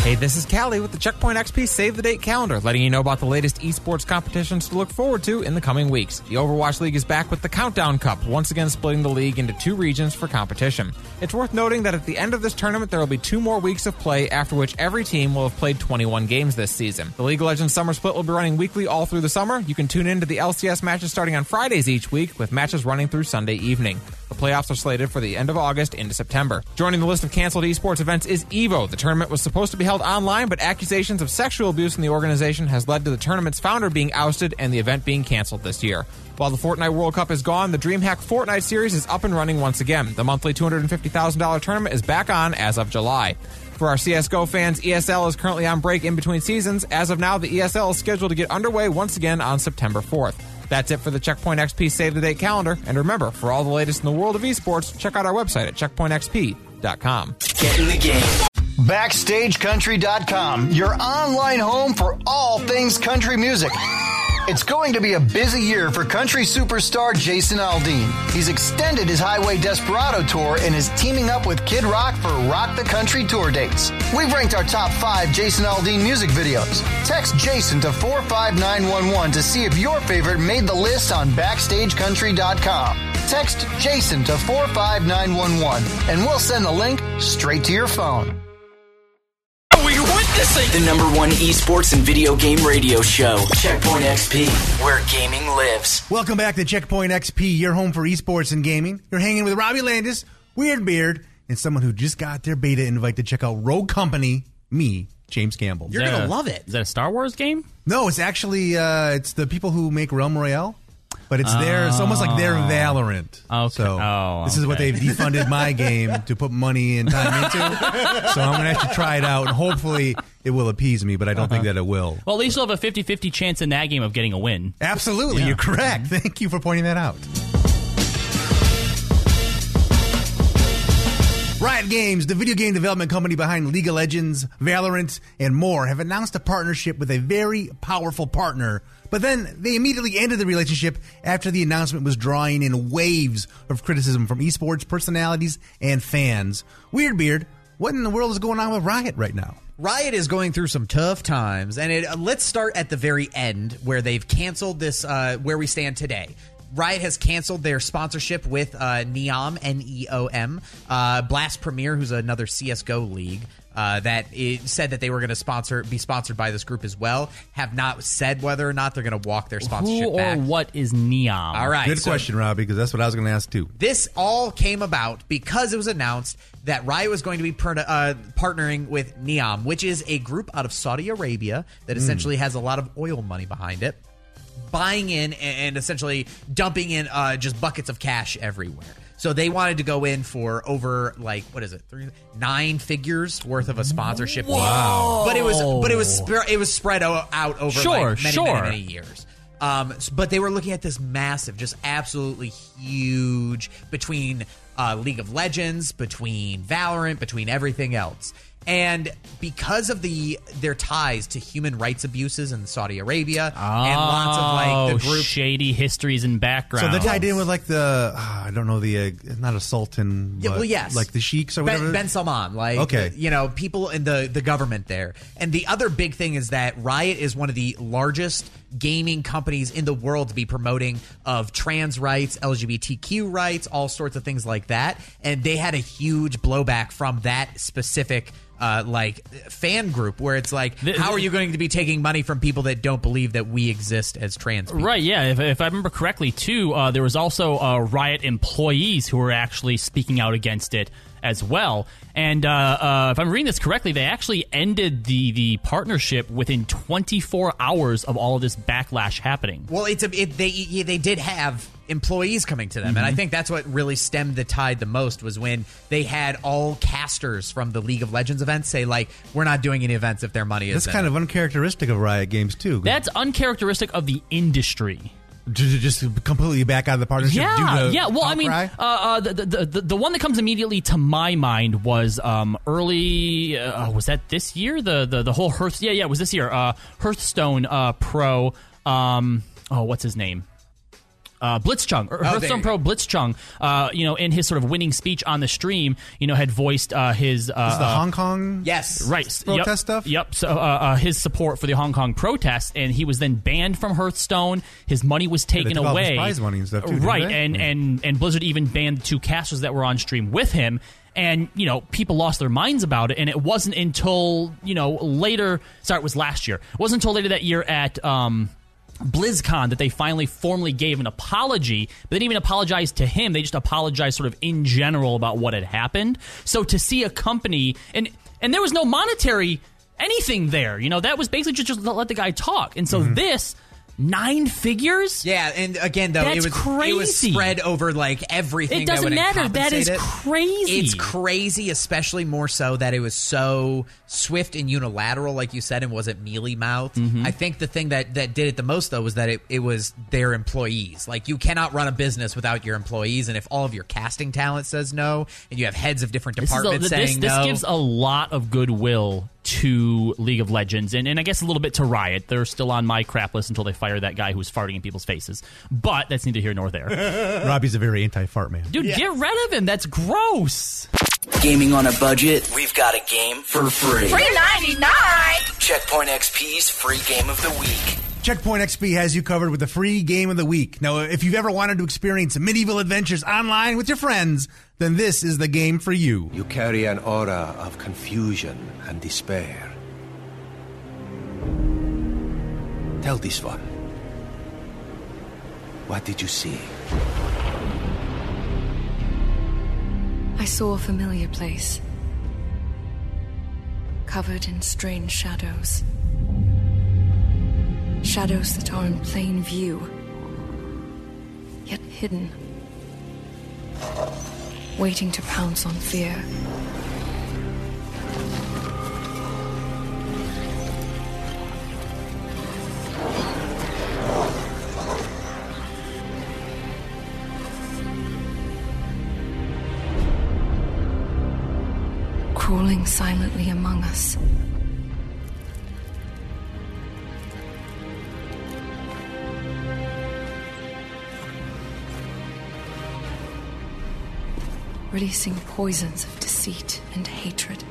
Hey, this is Callie with the Checkpoint XP Save the Date calendar, letting you know about the latest esports competitions to look forward to in the coming weeks. The Overwatch League is back with the Countdown Cup, once again splitting the league into 2 regions for competition. It's worth noting that at the end of this tournament, there will be 2 more weeks of play, after which every team will have played 21 games this season. The League of Legends Summer Split will be running weekly all through the summer. You can tune in to the LCS matches starting on Fridays each week, with matches running through Sunday evening. The playoffs are slated for the end of August into September. Joining the list of canceled esports events is EVO. The tournament was supposed to be held online, but accusations of sexual abuse in the organization has led to the tournament's founder being ousted and the event being canceled this year. While the Fortnite World Cup is gone, the DreamHack Fortnite series is up and running once again. The monthly $250,000 tournament is back on as of July. For our CSGO fans, ESL is currently on break in between seasons. As of now, the ESL is scheduled to get underway once again on September 4th. That's it for the Checkpoint XP Save the Date calendar. And remember, for all the latest in the world of esports, check out our website at checkpointxp.com. Get in the game. BackstageCountry.com, your online home for all things country music. It's going to be a busy year for country superstar Jason Aldean. He's extended his Highway Desperado tour and is teaming up with Kid Rock for Rock the Country tour dates. We've ranked our top 5 Jason Aldean music videos. Text Jason to 45911 to see if your favorite made the list on BackstageCountry.com. Text Jason to 45911 and we'll send the link straight to your phone. We're witnessing the #1 esports and video game radio show, Checkpoint XP, where gaming lives. Welcome back to Checkpoint XP, your home for esports and gaming. You're hanging with Robbie Landis, Weird Beard, and someone who just got their beta invite to check out Rogue Company, me, James Campbell. You're going to love it. Is that a Star Wars game? No, it's actually it's the people who make Realm Royale. But it's it's almost like their Valorant. Okay. So this is what they've defunded my game to put money and time into. So I'm going to have to try it out, and hopefully it will appease me, but I don't think that it will. Well, at least you'll have a 50-50 chance in that game of getting a win. Absolutely. Yeah. You're correct. Thank you for pointing that out. Riot Games, the video game development company behind League of Legends, Valorant, and more, have announced a partnership with a very powerful partner. But then they immediately ended the relationship after the announcement was drawing in waves of criticism from esports personalities and fans. Weird Beard, what in the world is going on with Riot right now? Riot is going through some tough times, and let's start at the very end where they've canceled this, where we stand today. Riot has canceled their sponsorship with Neom, N-E-O-M, Blast Premier, who's another CSGO league. That it said that they were going to be sponsored by this group as well. Have not said whether or not they're going to walk their sponsorship back. Who or what is Neom? All right. Good question, Robbie, because that's what I was going to ask too. This all came about because it was announced that Riot was going to be partnering with Neom, which is a group out of Saudi Arabia that essentially has a lot of oil money behind it, buying in and essentially dumping in just buckets of cash everywhere. So they wanted to go in for over 9 figures worth of a sponsorship deal. Wow. But it was spread out over many years. But they were looking at this massive, just absolutely huge, between League of Legends, between Valorant, between everything else. And because of their ties to human rights abuses in Saudi Arabia and lots of the group shady histories and background. So they're tied in with I don't know, not a sultan, but yes, like the sheiks or whatever. Ben Salman, people in the government there. And the other big thing is that Riot is one of the largest gaming companies in the world to be promoting of trans rights, LGBTQ rights, all sorts of things like that. And they had a huge blowback from that specific fan group where it's like, how are you going to be taking money from people that don't believe that we exist as trans people? Right, yeah. If I remember correctly, too, there was also Riot employees who were actually speaking out against it as well. And if I'm reading this correctly, they actually ended the partnership within 24 hours of all of this backlash happening. Well, they did have employees coming to them, and I think that's what really stemmed the tide the most, was when they had all casters from the League of Legends events say, we're not doing any events if their money is That's kind of uncharacteristic of Riot Games, too. That's uncharacteristic of the industry. Just completely back out of the partnership? Yeah. Well, I mean, the one that comes immediately to my mind was early. Was that this year? The whole Hearth. Yeah, it was this year. Hearthstone Pro. What's his name? Blitzchung, or Hearthstone Pro Blitzchung, in his sort of winning speech on the stream, had voiced his the Hong Kong protest stuff. Yep. So his support for the Hong Kong protests, and he was then banned from Hearthstone. His money was taken away. His prize money and stuff too, right? And Blizzard even banned the 2 casters that were on stream with him. And, people lost their minds about it. And it wasn't until, later, it was last year. It wasn't until later that year at BlizzCon that they finally formally gave an apology. But they didn't even apologize to him. They just apologized sort of in general about what had happened. So to see a company, and there was no monetary anything there. That was basically just let the guy talk. And so this... 9 figures? Yeah, and again, though, That's it was spread over like everything. It doesn't matter. That is crazy. It's crazy, especially more so that it was so swift and unilateral, like you said, and wasn't mealy mouthed. I think the thing that did it the most, though, was that it was their employees. Like, you cannot run a business without your employees, and if all of your casting talent says no, and you have heads of different departments saying no, this gives a lot of goodwill to League of Legends, and I guess a little bit to Riot. They're still on my crap list until they fire that guy who's farting in people's faces. But that's neither here nor there. Robbie's a very anti-fart man. Dude, get rid of him. That's gross. Gaming on a budget? We've got a game for free. Free 99! Checkpoint XP's free game of the week. Checkpoint XP has you covered with the free game of the week. Now, if you've ever wanted to experience medieval adventures online with your friends, then this is the game for you. You carry an aura of confusion and despair. Tell this one. What did you see? I saw a familiar place, covered in strange shadows. Shadows that are in plain view, yet hidden, waiting to pounce on fear. Crawling silently among us. Releasing poisons of deceit and hatred.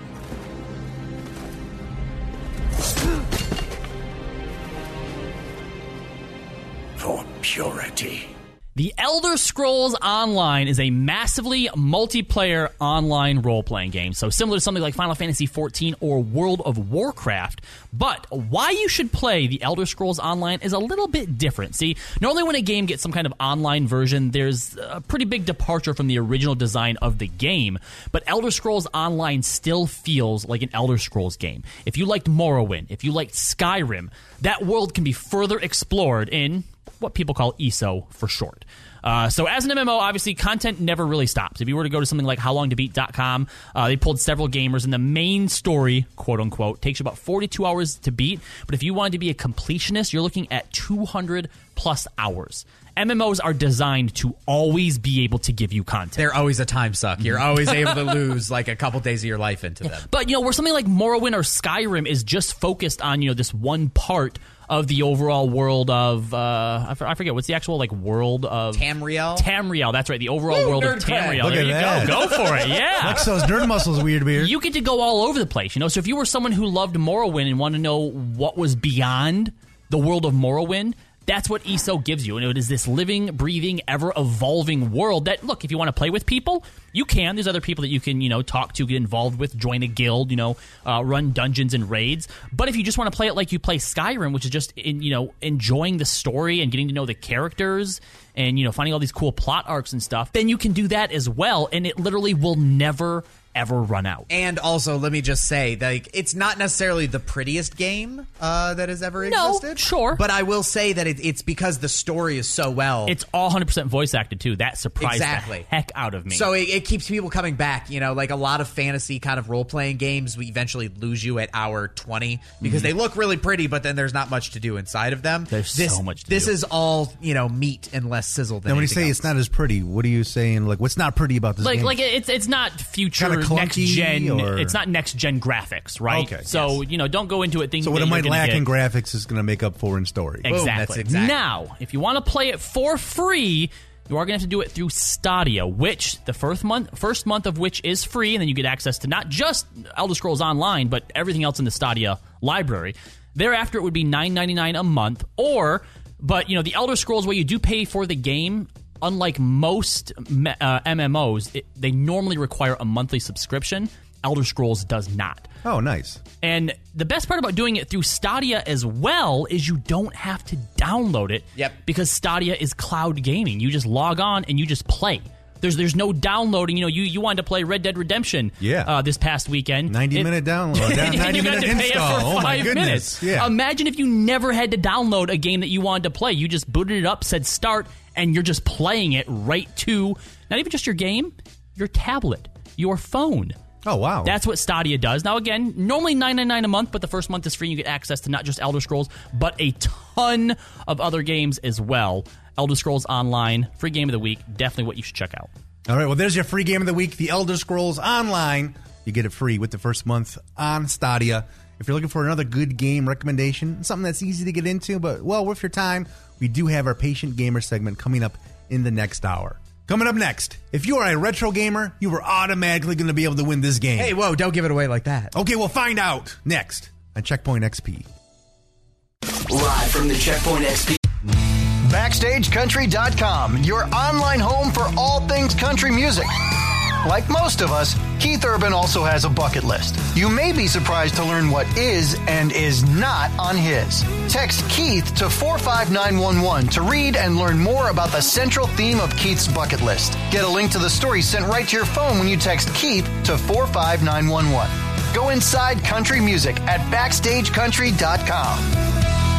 For purity. The Elder Scrolls Online is a massively multiplayer online role-playing game, so similar to something like Final Fantasy XIV or World of Warcraft. But why you should play the Elder Scrolls Online is a little bit different. See, normally when a game gets some kind of online version, there's a pretty big departure from the original design of the game, but Elder Scrolls Online still feels like an Elder Scrolls game. If you liked Morrowind, if you liked Skyrim, that world can be further explored in what people call ESO for short. So as an MMO, obviously, content never really stops. If you were to go to something like HowLongToBeat.com, they pulled several gamers, and the main story, quote-unquote, takes you about 42 hours to beat. But if you wanted to be a completionist, you're looking at 200-plus hours. MMOs are designed to always be able to give you content. They're always a time suck. You're always able to lose like a couple days of your life into them. But, where something like Morrowind or Skyrim is just focused on, this one part of the overall world of, I forget, what's the actual, world of... Tamriel? Tamriel, that's right, the overall world of Tamriel. Look there you at that. go for it, yeah. Flex those nerd muscles, weird beard. You get to go all over the place, So if you were someone who loved Morrowind and wanted to know what was beyond the world of Morrowind, that's what ESO gives you. And it is this living, breathing, ever-evolving world that, look, if you want to play with people, you can. There's other people that you can, talk to, get involved with, join a guild, run dungeons and raids. But if you just want to play it like you play Skyrim, which is just, enjoying the story and getting to know the characters and, finding all these cool plot arcs and stuff, then you can do that as well. And it literally will never ever run out. And also, let me just say, it's not necessarily the prettiest game that has ever existed. No, sure. But I will say that it's because the story is so well. It's all 100% voice acted, too. That surprised the heck out of me. So it keeps people coming back. Like a lot of fantasy kind of role-playing games, we eventually lose you at hour 20 because they look really pretty, but then there's not much to do inside of them. There's so much to do. This is all, meat and less less sizzle than Now, when you anything say else. it's not as pretty, what are you saying? Like, what's not pretty about this game? Like it's not future Kinda clunky, next gen. or- It's not next gen graphics, right? Okay, So don't go into it thinking. So what that it you're might gonna lack get- in graphics is going to make up for in story. Exactly. Now, if you want to play it for free, you are going to have to do it through Stadia, which the first month of which is free, and then you get access to not just Elder Scrolls Online, but everything else in the Stadia library. Thereafter, it would be $9.99 a month, but the Elder Scrolls, where you do pay for the game, unlike most MMOs, they normally require a monthly subscription. Elder Scrolls does not. Oh, nice. And the best part about doing it through Stadia as well is you don't have to download it. Yep. Because Stadia is cloud gaming. You just log on and you just play. There's no downloading. You wanted to play Red Dead Redemption this past weekend. 90-minute download. And 90-minute you had to pay it install. for Oh, my 5 goodness. minutes. Yeah. Imagine if you never had to download a game that you wanted to play. You just booted it up, said start, and you're just playing it right to not even just your game, your tablet, your phone. Oh, wow. That's what Stadia does. Now, again, normally $9.99 a month, but the first month is free. You get access to not just Elder Scrolls, but a ton of other games as well. Elder Scrolls Online, free game of the week. Definitely what you should check out. All right, well, there's your free game of the week, The Elder Scrolls Online. You get it free with the first month on Stadia. If you're looking for another good game recommendation, something that's easy to get into, but well worth your time, we do have our Patient Gamer segment coming up in the next hour. Coming up next, if you are a retro gamer, you are automatically going to be able to win this game. Hey, whoa, don't give it away like that. Okay, we'll find out next on Checkpoint XP. Live from the Checkpoint XP. BackstageCountry.com, your online home for all things country music. Like most of us, Keith Urban also has a bucket list. You may be surprised to learn what is and is not on his. Text Keith to 45911 to read and learn more about the central theme of Keith's bucket list. Get a link to the story sent right to your phone when you text Keith to 45911. Go inside country music at BackstageCountry.com.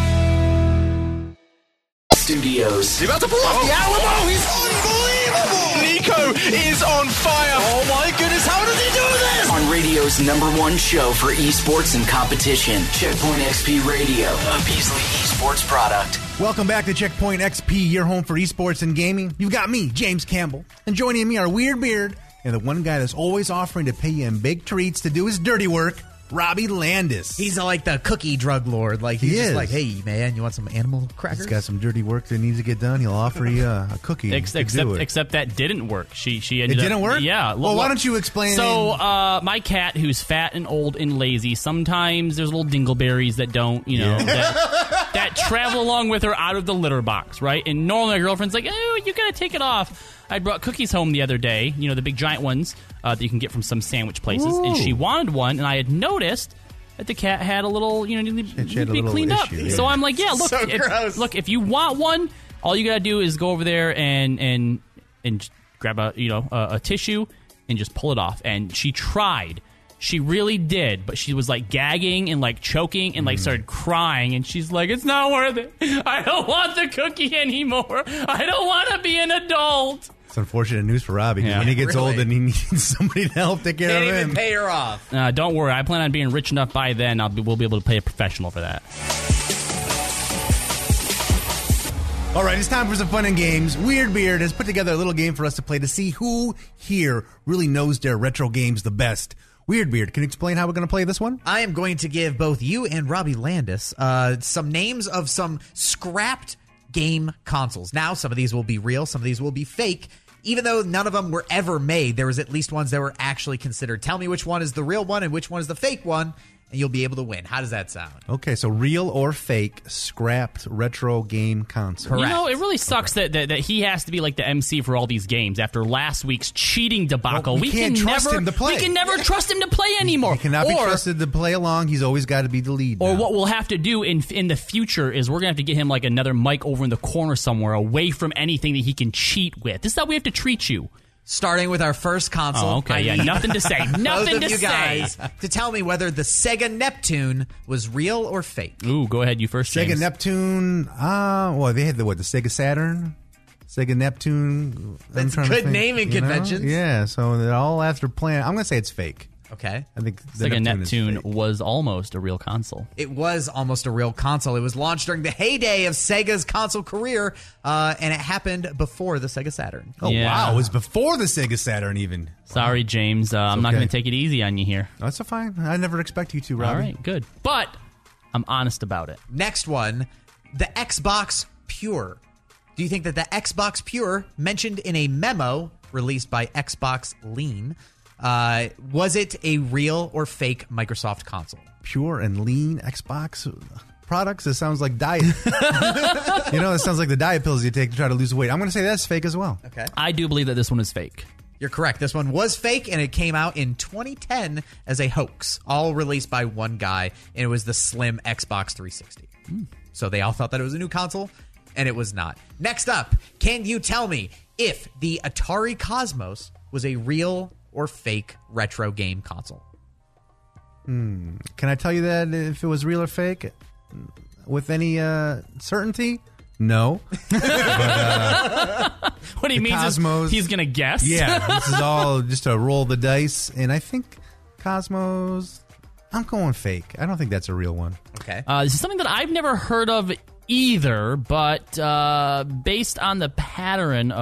Studios. He's about to pull off the Alamo. He's unbelievable. Nico is on fire. Oh my goodness, how does he do this? On radio's #1 show for esports and competition, Checkpoint XP Radio, a Beasley Esports product. Welcome back to Checkpoint XP, your home for esports and gaming. You've got me, James Campbell, and joining me are Weird Beard and the one guy that's always offering to pay you in big treats to do his dirty work, Robbie Landis. He's like the cookie drug lord. Like he's just like, hey man, you want some animal crackers? He's got some dirty work that needs to get done. He'll offer you a cookie. Except that didn't work. She ended It didn't up, work? Yeah. Well, why don't you explain? So my cat, who's fat and old and lazy, sometimes there's little dingleberries that don't, that travel along with her out of the litter box, right? And normally my girlfriend's like, oh, you gotta take it off. I brought cookies home the other day, the big giant ones that you can get from some sandwich places, and she wanted one, and I had noticed that the cat had a little, needed to be cleaned up. issue, yeah. So I'm like, yeah, look, So gross. if you want one, all you gotta do is go over there and grab a tissue and just pull it off. And she tried. She really did, but she was like gagging and like choking and like started crying, and she's like, it's not worth it. I don't want the cookie anymore. I don't want to be an adult. It's unfortunate news for Robbie. 'Cause when he gets old and he needs somebody to help take care Can't of even him. pay her off. Don't worry. I plan on being rich enough by then. We'll be able to pay a professional for that. All right, it's time for some fun and games. Weird Beard has put together a little game for us to play to see who here really knows their retro games the best. Weird Beard, can you explain how we're going to play this one? I am going to give both you and Robbie Landis some names of some scrapped game consoles. Now, some of these will be real, some of these will be fake. Even though none of them were ever made, there was at least ones that were actually considered. Tell me which one is the real one and which one is the fake one, and you'll be able to win. How does that sound? Okay, so real or fake scrapped retro game console. Correct. It really sucks that he has to be like the MC for all these games after last week's cheating debacle. Well, we can't trust him to play. We can never trust him to play anymore. He cannot be trusted to play along. He's always got to be the lead. Or now. what we'll have to do in the future is we're going to have to get him like another mic over in the corner somewhere away from anything that he can cheat with. This is how we have to treat you. Starting with our first console. Oh, okay, yeah, nothing to say. Nothing both of to you guys say. to tell me whether the Sega Neptune was real or fake. Ooh, go ahead, you first, Sega James. Neptune. Well, they had the Sega Saturn, Sega Neptune. That's good naming conventions. Yeah, so they're all after playing. I'm going to say it's fake. Okay. I think the Sega Neptune Neptune was almost a real console. It was almost a real console. It was launched during the heyday of Sega's console career, and it happened before the Sega Saturn. Oh, wow. It was before the Sega Saturn even. Sorry, James. I'm not okay. going to take it easy on you here. That's fine. I never expect you to, Robbie. All right, good. But I'm honest about it. Next one, the Xbox Pure. Do you think that the Xbox Pure, mentioned in a memo released by Xbox Lean, was it a real or fake Microsoft console? Pure and lean Xbox products? It sounds like diet. It sounds like the diet pills you take to try to lose weight. I'm going to say that's fake as well. Okay. I do believe that this one is fake. You're correct. This one was fake, and it came out in 2010 as a hoax, all released by one guy, and it was the slim Xbox 360. So they all thought that it was a new console, and it was not. Next up, can you tell me if the Atari Cosmos was a real or fake retro game console? Can I tell you that if it was real or fake with any certainty? No. What he means Cosmos, is he's going to guess. Yeah, this is all just a roll the dice, and I think Cosmos, I'm going fake. I don't think that's a real one. Okay. This is something that I've never heard of either, but based on the pattern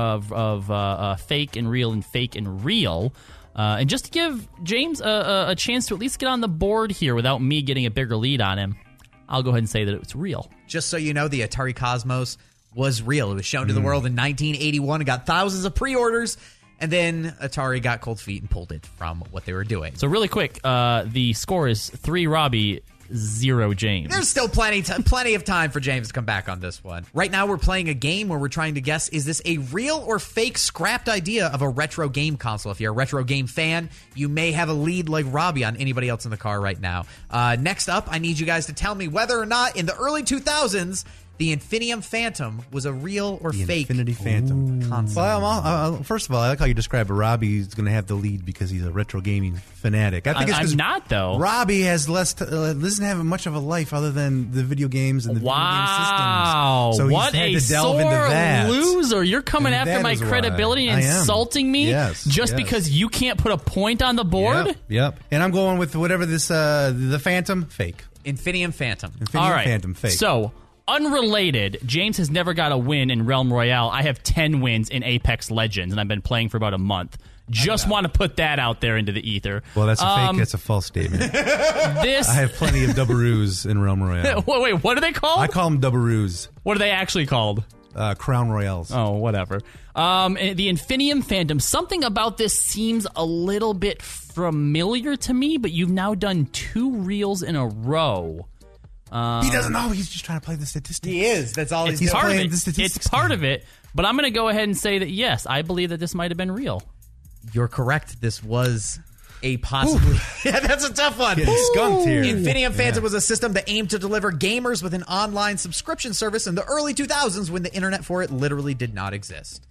of fake and real and fake and real, and just to give James a chance to at least get on the board here without me getting a bigger lead on him, I'll go ahead and say that it's real. Just so you know, the Atari Cosmos was real. It was shown to the world in 1981 and got thousands of pre-orders, and then Atari got cold feet and pulled it from what they were doing. So really quick, the score is 3 Robbie, 0 James. There's still plenty of time for James to come back on this one. Right now, we're playing a game where we're trying to guess, is this a real or fake scrapped idea of a retro game console? If you're a retro game fan, you may have a lead like Robbie on anybody else in the car right now. Next up, I need you guys to tell me whether or not in the early 2000s, the Infinium Phantom was a real or fake Infinity Phantom console. Well, first of all, I like how you describe it. Robbie's going to have the lead because he's a retro gaming fanatic. I think it's 'cause I'm not, though. Robbie has doesn't have much of a life other than the video games and the video game Wow. systems. So What he's had a to delve into sore that. loser. You're coming And after that my is why. credibility and I am. insulting me just because you can't put a point on the board? Yep. And I'm going with whatever this, the Phantom, fake. Infinium Phantom. Infinium All right. Phantom, fake. So, unrelated, James has never got a win in Realm Royale. I have 10 wins in Apex Legends, and I've been playing for about a month. Just want to put that out there into the ether. Well, that's a fake. That's a false statement. This I have plenty of double-roos in Realm Royale. Wait, what are they called? I call them double-roos. What are they actually called? Crown Royales. Oh, whatever. The Infinium Phantom, something about this seems a little bit familiar to me, but you've now done 2 reels in a row. He doesn't know. He's just trying to play the statistics. He is. That's all he's He's doing. Part of playing it. the statistics It's part of it, but I'm going to go ahead and say that, yes, I believe that this might have been real. You're correct. This was a possibly... Yeah, that's a tough one. Getting skunked here. Infinium Phantom was a system that aimed to deliver gamers with an online subscription service in the early 2000s when the internet for it literally did not exist.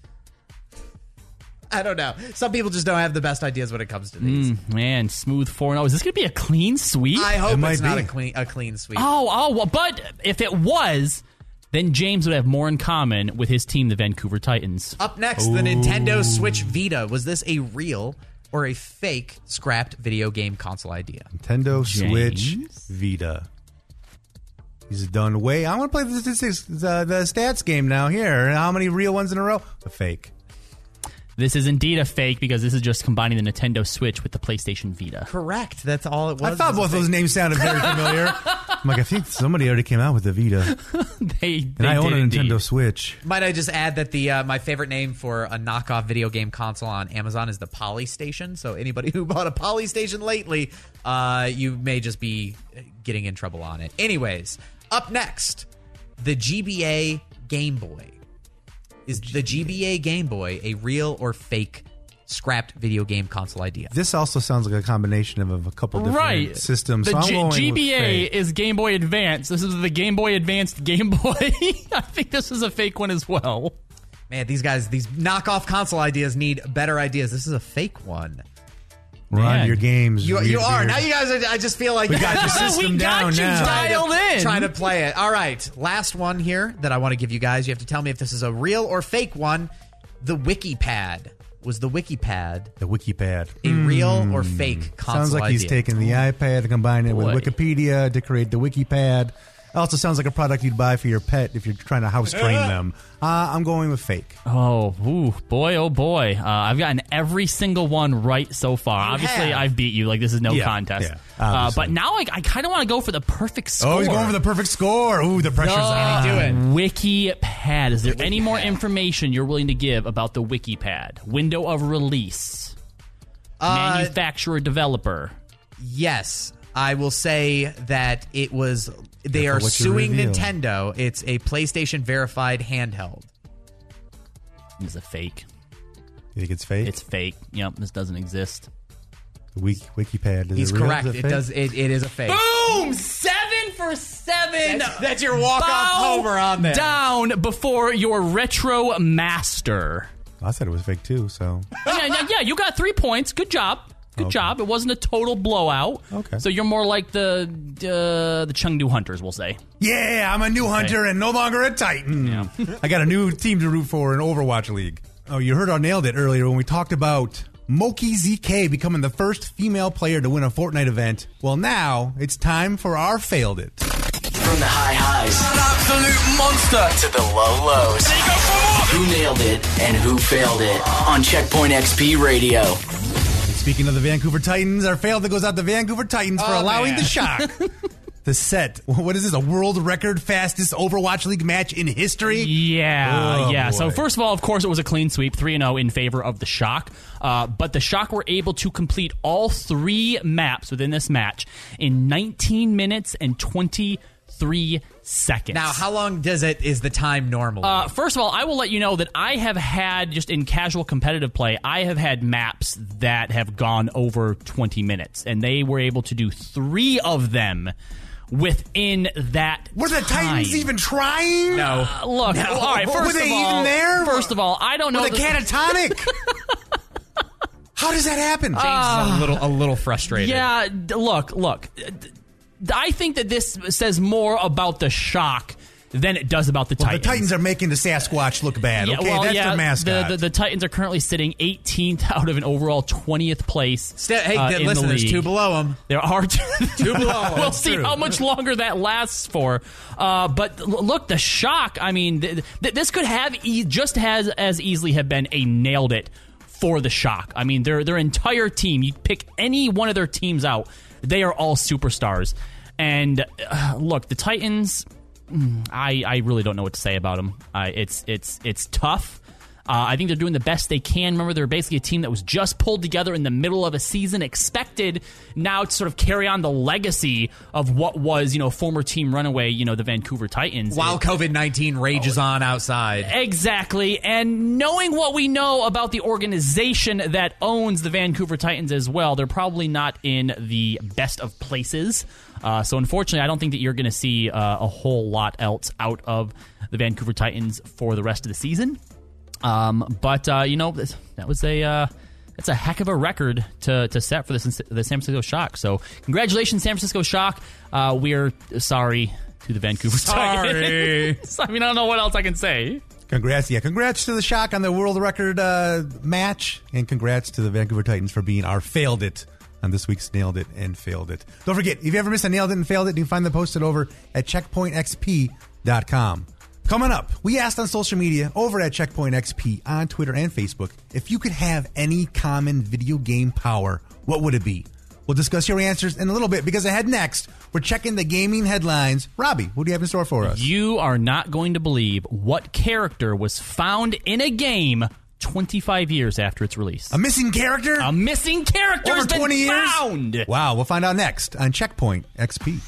I don't know. Some people just don't have the best ideas when it comes to these. Man, smooth 4-0. Is this going to be a clean sweep? I hope It might it's not be. a clean sweep. Oh, well, but if it was, then James would have more in common with his team, the Vancouver Titans. Up next, the Nintendo Switch Vita. Was this a real or a fake scrapped video game console idea? Nintendo James? Switch Vita. He's done way. I want to play the statistics, the stats game now. Here, how many real ones in a row? A fake. This is indeed a fake because this is just combining the Nintendo Switch with the PlayStation Vita. Correct. That's all it was. I thought both those names sounded very familiar. I'm like, I think somebody already came out with the Vita, They and I own a did Nintendo indeed. Switch. Might I just add that the my favorite name for a knockoff video game console on Amazon is the Polystation. So anybody who bought a Polystation lately, you may just be getting in trouble on it. Anyways, up next, the GBA Game Boy. Is the GBA Game Boy a real or fake scrapped video game console idea? This also sounds like a combination of a couple different systems. The so I'm going with GBA fake. is Game Boy Advance. This is the Game Boy Advanced Game Boy. I think this is a fake one as well. Man, these knockoff console ideas need better ideas. This is a fake one. Run your games. You weird are. beard. Now you guys are, I just feel like We got your system down now. dialed in. Trying to play it. All right. Last one here that I want to give you guys. You have to tell me if this is a real or fake one. The WikiPad. was the WikiPad. The WikiPad. A real or fake console Sounds like he's idea? taking the iPad and combining it with Boy. Wikipedia to create the WikiPad. Also sounds like a product you'd buy for your pet if you're trying to house train them. I'm going with fake. Oh, boy. I've gotten every single one right so far. Obviously, I've beat you. Like, this is no contest. But now I kind of want to go for the perfect score. Oh, he's going for the perfect score. Ooh, the pressure's on. Do it. WikiPad. Is there any more information you're willing to give about the WikiPad? Window of release. Manufacturer, developer. Yes. I will say that it was... They are suing Nintendo. It's a PlayStation verified handheld. It's a fake. You think it's fake? It's fake. Yep, this doesn't exist. The WikiPad. He's correct. It does. It is a fake. Boom! 7 for 7. That's your walk-off homer on there. Down before your retro master. I said it was fake too. So yeah, you got 3 points. Good job. Good job. It wasn't a total blowout. Okay. So you're more like the Chengdu Hunters, we'll say. Yeah, I'm a new hunter and no longer a Titan. Yeah. I got a new team to root for in Overwatch League. Oh, you heard I nailed it earlier when we talked about Moki ZK becoming the first female player to win a Fortnite event. Well, now it's time for our Failed It. From the high highs, An absolute monster. to the low lows. There you go for more. Who nailed it and who failed it on Checkpoint XP Radio. Speaking of the Vancouver Titans, our fail that goes out to Vancouver Titans for allowing the Shock to set, what is this, a world record fastest Overwatch League match in history? Yeah. Oh, So boy. first of all, of course, it was a clean sweep, 3-0 in favor of the Shock. But the Shock were able to complete all 3 maps within this match in 19 minutes and 23 seconds. Now, how long is the time normally? First of all, I will let you know that I have had, just in casual competitive play, I have had maps that have gone over 20 minutes, and they were able to do 3 of them within that Were the time. Titans even trying? No. Look, all right, Were first they of all, even there? First of all, I don't know. With a catatonic? How does that happen? James is a little frustrated. Yeah, look. I think that this says more about the Shock than it does about the Titans. The Titans are making the Sasquatch look bad. Yeah, Okay, well, that's yeah, their mascot. The Titans are currently sitting 18th out of an overall 20th place. Hey, in listen, the there's league. 2 below them. There are 2 below 'em. We'll see how much longer that lasts for. But look, the Shock. I mean, this could have just as easily have been a nailed it for the Shock. I mean, their entire team. You pick any one of their teams out, they are all superstars. And look, the Titans. I really don't know what to say about them. It's tough. I think they're doing the best they can. Remember, they're basically a team that was just pulled together in the middle of a season, expected now to sort of carry on the legacy of what was, former team runaway, the Vancouver Titans. While COVID-19 rages on outside. Exactly. And knowing what we know about the organization that owns the Vancouver Titans as well, they're probably not in the best of places. So unfortunately, I don't think that you're going to see a whole lot else out of the Vancouver Titans for the rest of the season. But that was it's a heck of a record to set for the San Francisco Shock. So congratulations, San Francisco Shock. We're sorry to the Vancouver Titans. I mean, I don't know what else I can say. Congrats. Yeah, congrats to the Shock on the world record match, and congrats to the Vancouver Titans for being our Failed It on this week's Nailed It and Failed It. Don't forget, if you ever missed a Nailed It and Failed It, you can find them posted over at checkpointxp.com. Coming up, we asked on social media over at Checkpoint XP on Twitter and Facebook, if you could have any common video game power, what would it be? We'll discuss your answers in a little bit, because ahead next, we're checking the gaming headlines. Robbie, what do you have in store for us? You are not going to believe what character was found in a game 25 years after its release. A missing character? A missing character Over has been 20 years? found. Wow, we'll find out next on Checkpoint XP.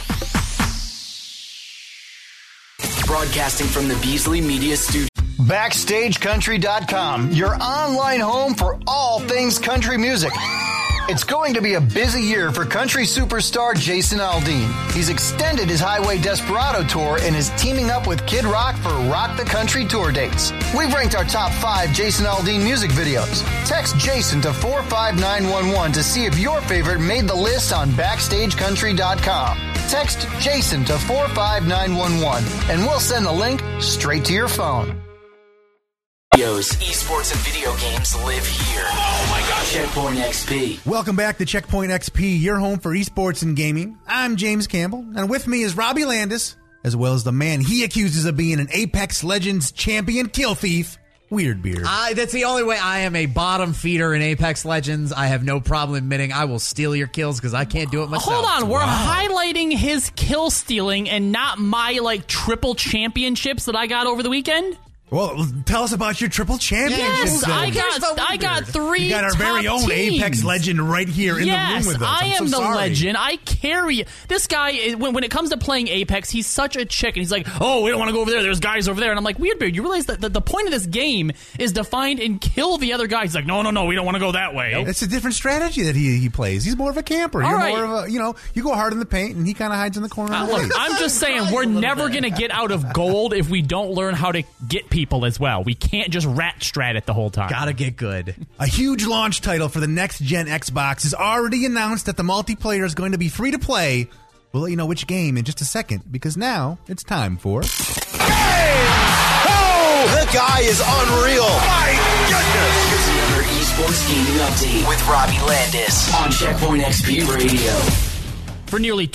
Broadcasting from the Beasley Media Studio. BackstageCountry.com, your online home for all things country music. It's going to be a busy year for country superstar Jason Aldean. He's extended his Highway Desperado tour and is teaming up with Kid Rock for Rock the Country tour dates. We've ranked our top 5 Jason Aldean music videos. Text Jason to 45911 to see if your favorite made the list on BackstageCountry.com. Text Jason to 45911 and we'll send the link straight to your phone. Esports and video games live here. Oh my gosh! Checkpoint XP. Welcome back to Checkpoint XP, your home for esports and gaming. I'm James Campbell, and with me is Robbie Landis, as well as the man he accuses of being an Apex Legends champion kill thief, Weirdbeard. That's the only way. I am a bottom feeder in Apex Legends. I have no problem admitting I will steal your kills because I can't do it myself. Hold on, we're highlighting his kill stealing and not my triple championships that I got over the weekend? Well, tell us about your triple championships. Yes, I got 3. You got our very own teams. Apex Legend right here in the room with us. I am so the sorry. legend. I carry this guy. When it comes to playing Apex, he's such a chick, and he's like, "Oh, we don't want to go over there. There's guys over there." And I'm like, "Weirdbeard, you realize that the point of this game is to find and kill the other guy?" He's like, "No, we don't want to go that way." Nope. It's a different strategy that he plays. He's more of a camper. You're more of a, you go hard in the paint, and he kind of hides in the corner. Look, I'm just saying, we're never going to get out of gold if we don't learn how to get people as well. We can't just rat strat it the whole time. Gotta get good. A huge launch title for the next-gen Xbox is already announced that the multiplayer is going to be free to play. We'll let you know which game in just a second, because now it's time for... Hey! Oh! The guy is unreal. My goodness! Here's another esports gaming update with Robbie Landis on Checkpoint XP Radio. For nearly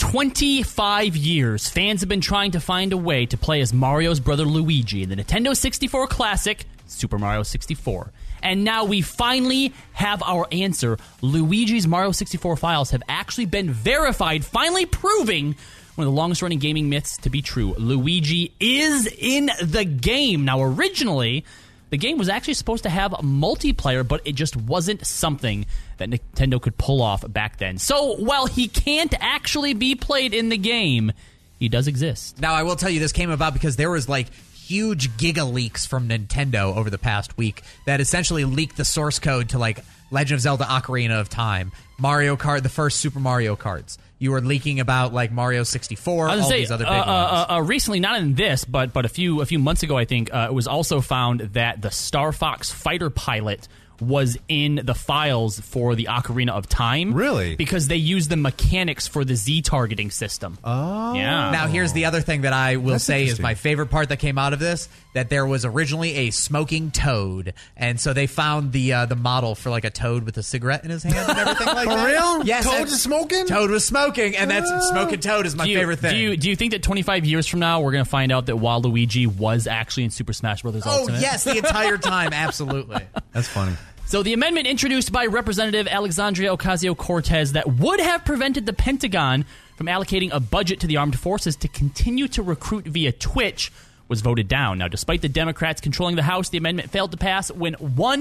25 years, fans have been trying to find a way to play as Mario's brother Luigi in the Nintendo 64 classic, Super Mario 64. And now we finally have our answer. Luigi's Mario 64 files have actually been verified, finally proving one of the longest-running gaming myths to be true. Luigi is in the game. Now, originally, the game was actually supposed to have multiplayer, but it just wasn't something that Nintendo could pull off back then. So, while he can't actually be played in the game, he does exist. Now, I will tell you, this came about because there was, huge giga leaks from Nintendo over the past week that essentially leaked the source code to, Legend of Zelda Ocarina of Time, Mario Kart, the first Super Mario Karts. You were leaking about, Mario 64, all these other big ones. Recently, not in this, but a few months ago, I think, it was also found that the Star Fox fighter pilot was in the files for the Ocarina of Time. Really? Because they used the mechanics for the Z-targeting system. Oh. Yeah. Now, here's the other thing that I will say is my favorite part that came out of this, that there was originally a smoking toad. And so they found the model for, a toad with a cigarette in his hand and everything like that. For real? Yes. Toad is smoking? Toad was smoking, and that's smoking toad is my favorite thing. Do you think that 25 years from now, we're going to find out that Waluigi was actually in Super Smash Bros. Ultimate? Oh, yes, the entire time. Absolutely. That's funny. So the amendment introduced by Representative Alexandria Ocasio-Cortez that would have prevented the Pentagon from allocating a budget to the armed forces to continue to recruit via Twitch was voted down. Now, despite the Democrats controlling the House, the amendment failed to pass when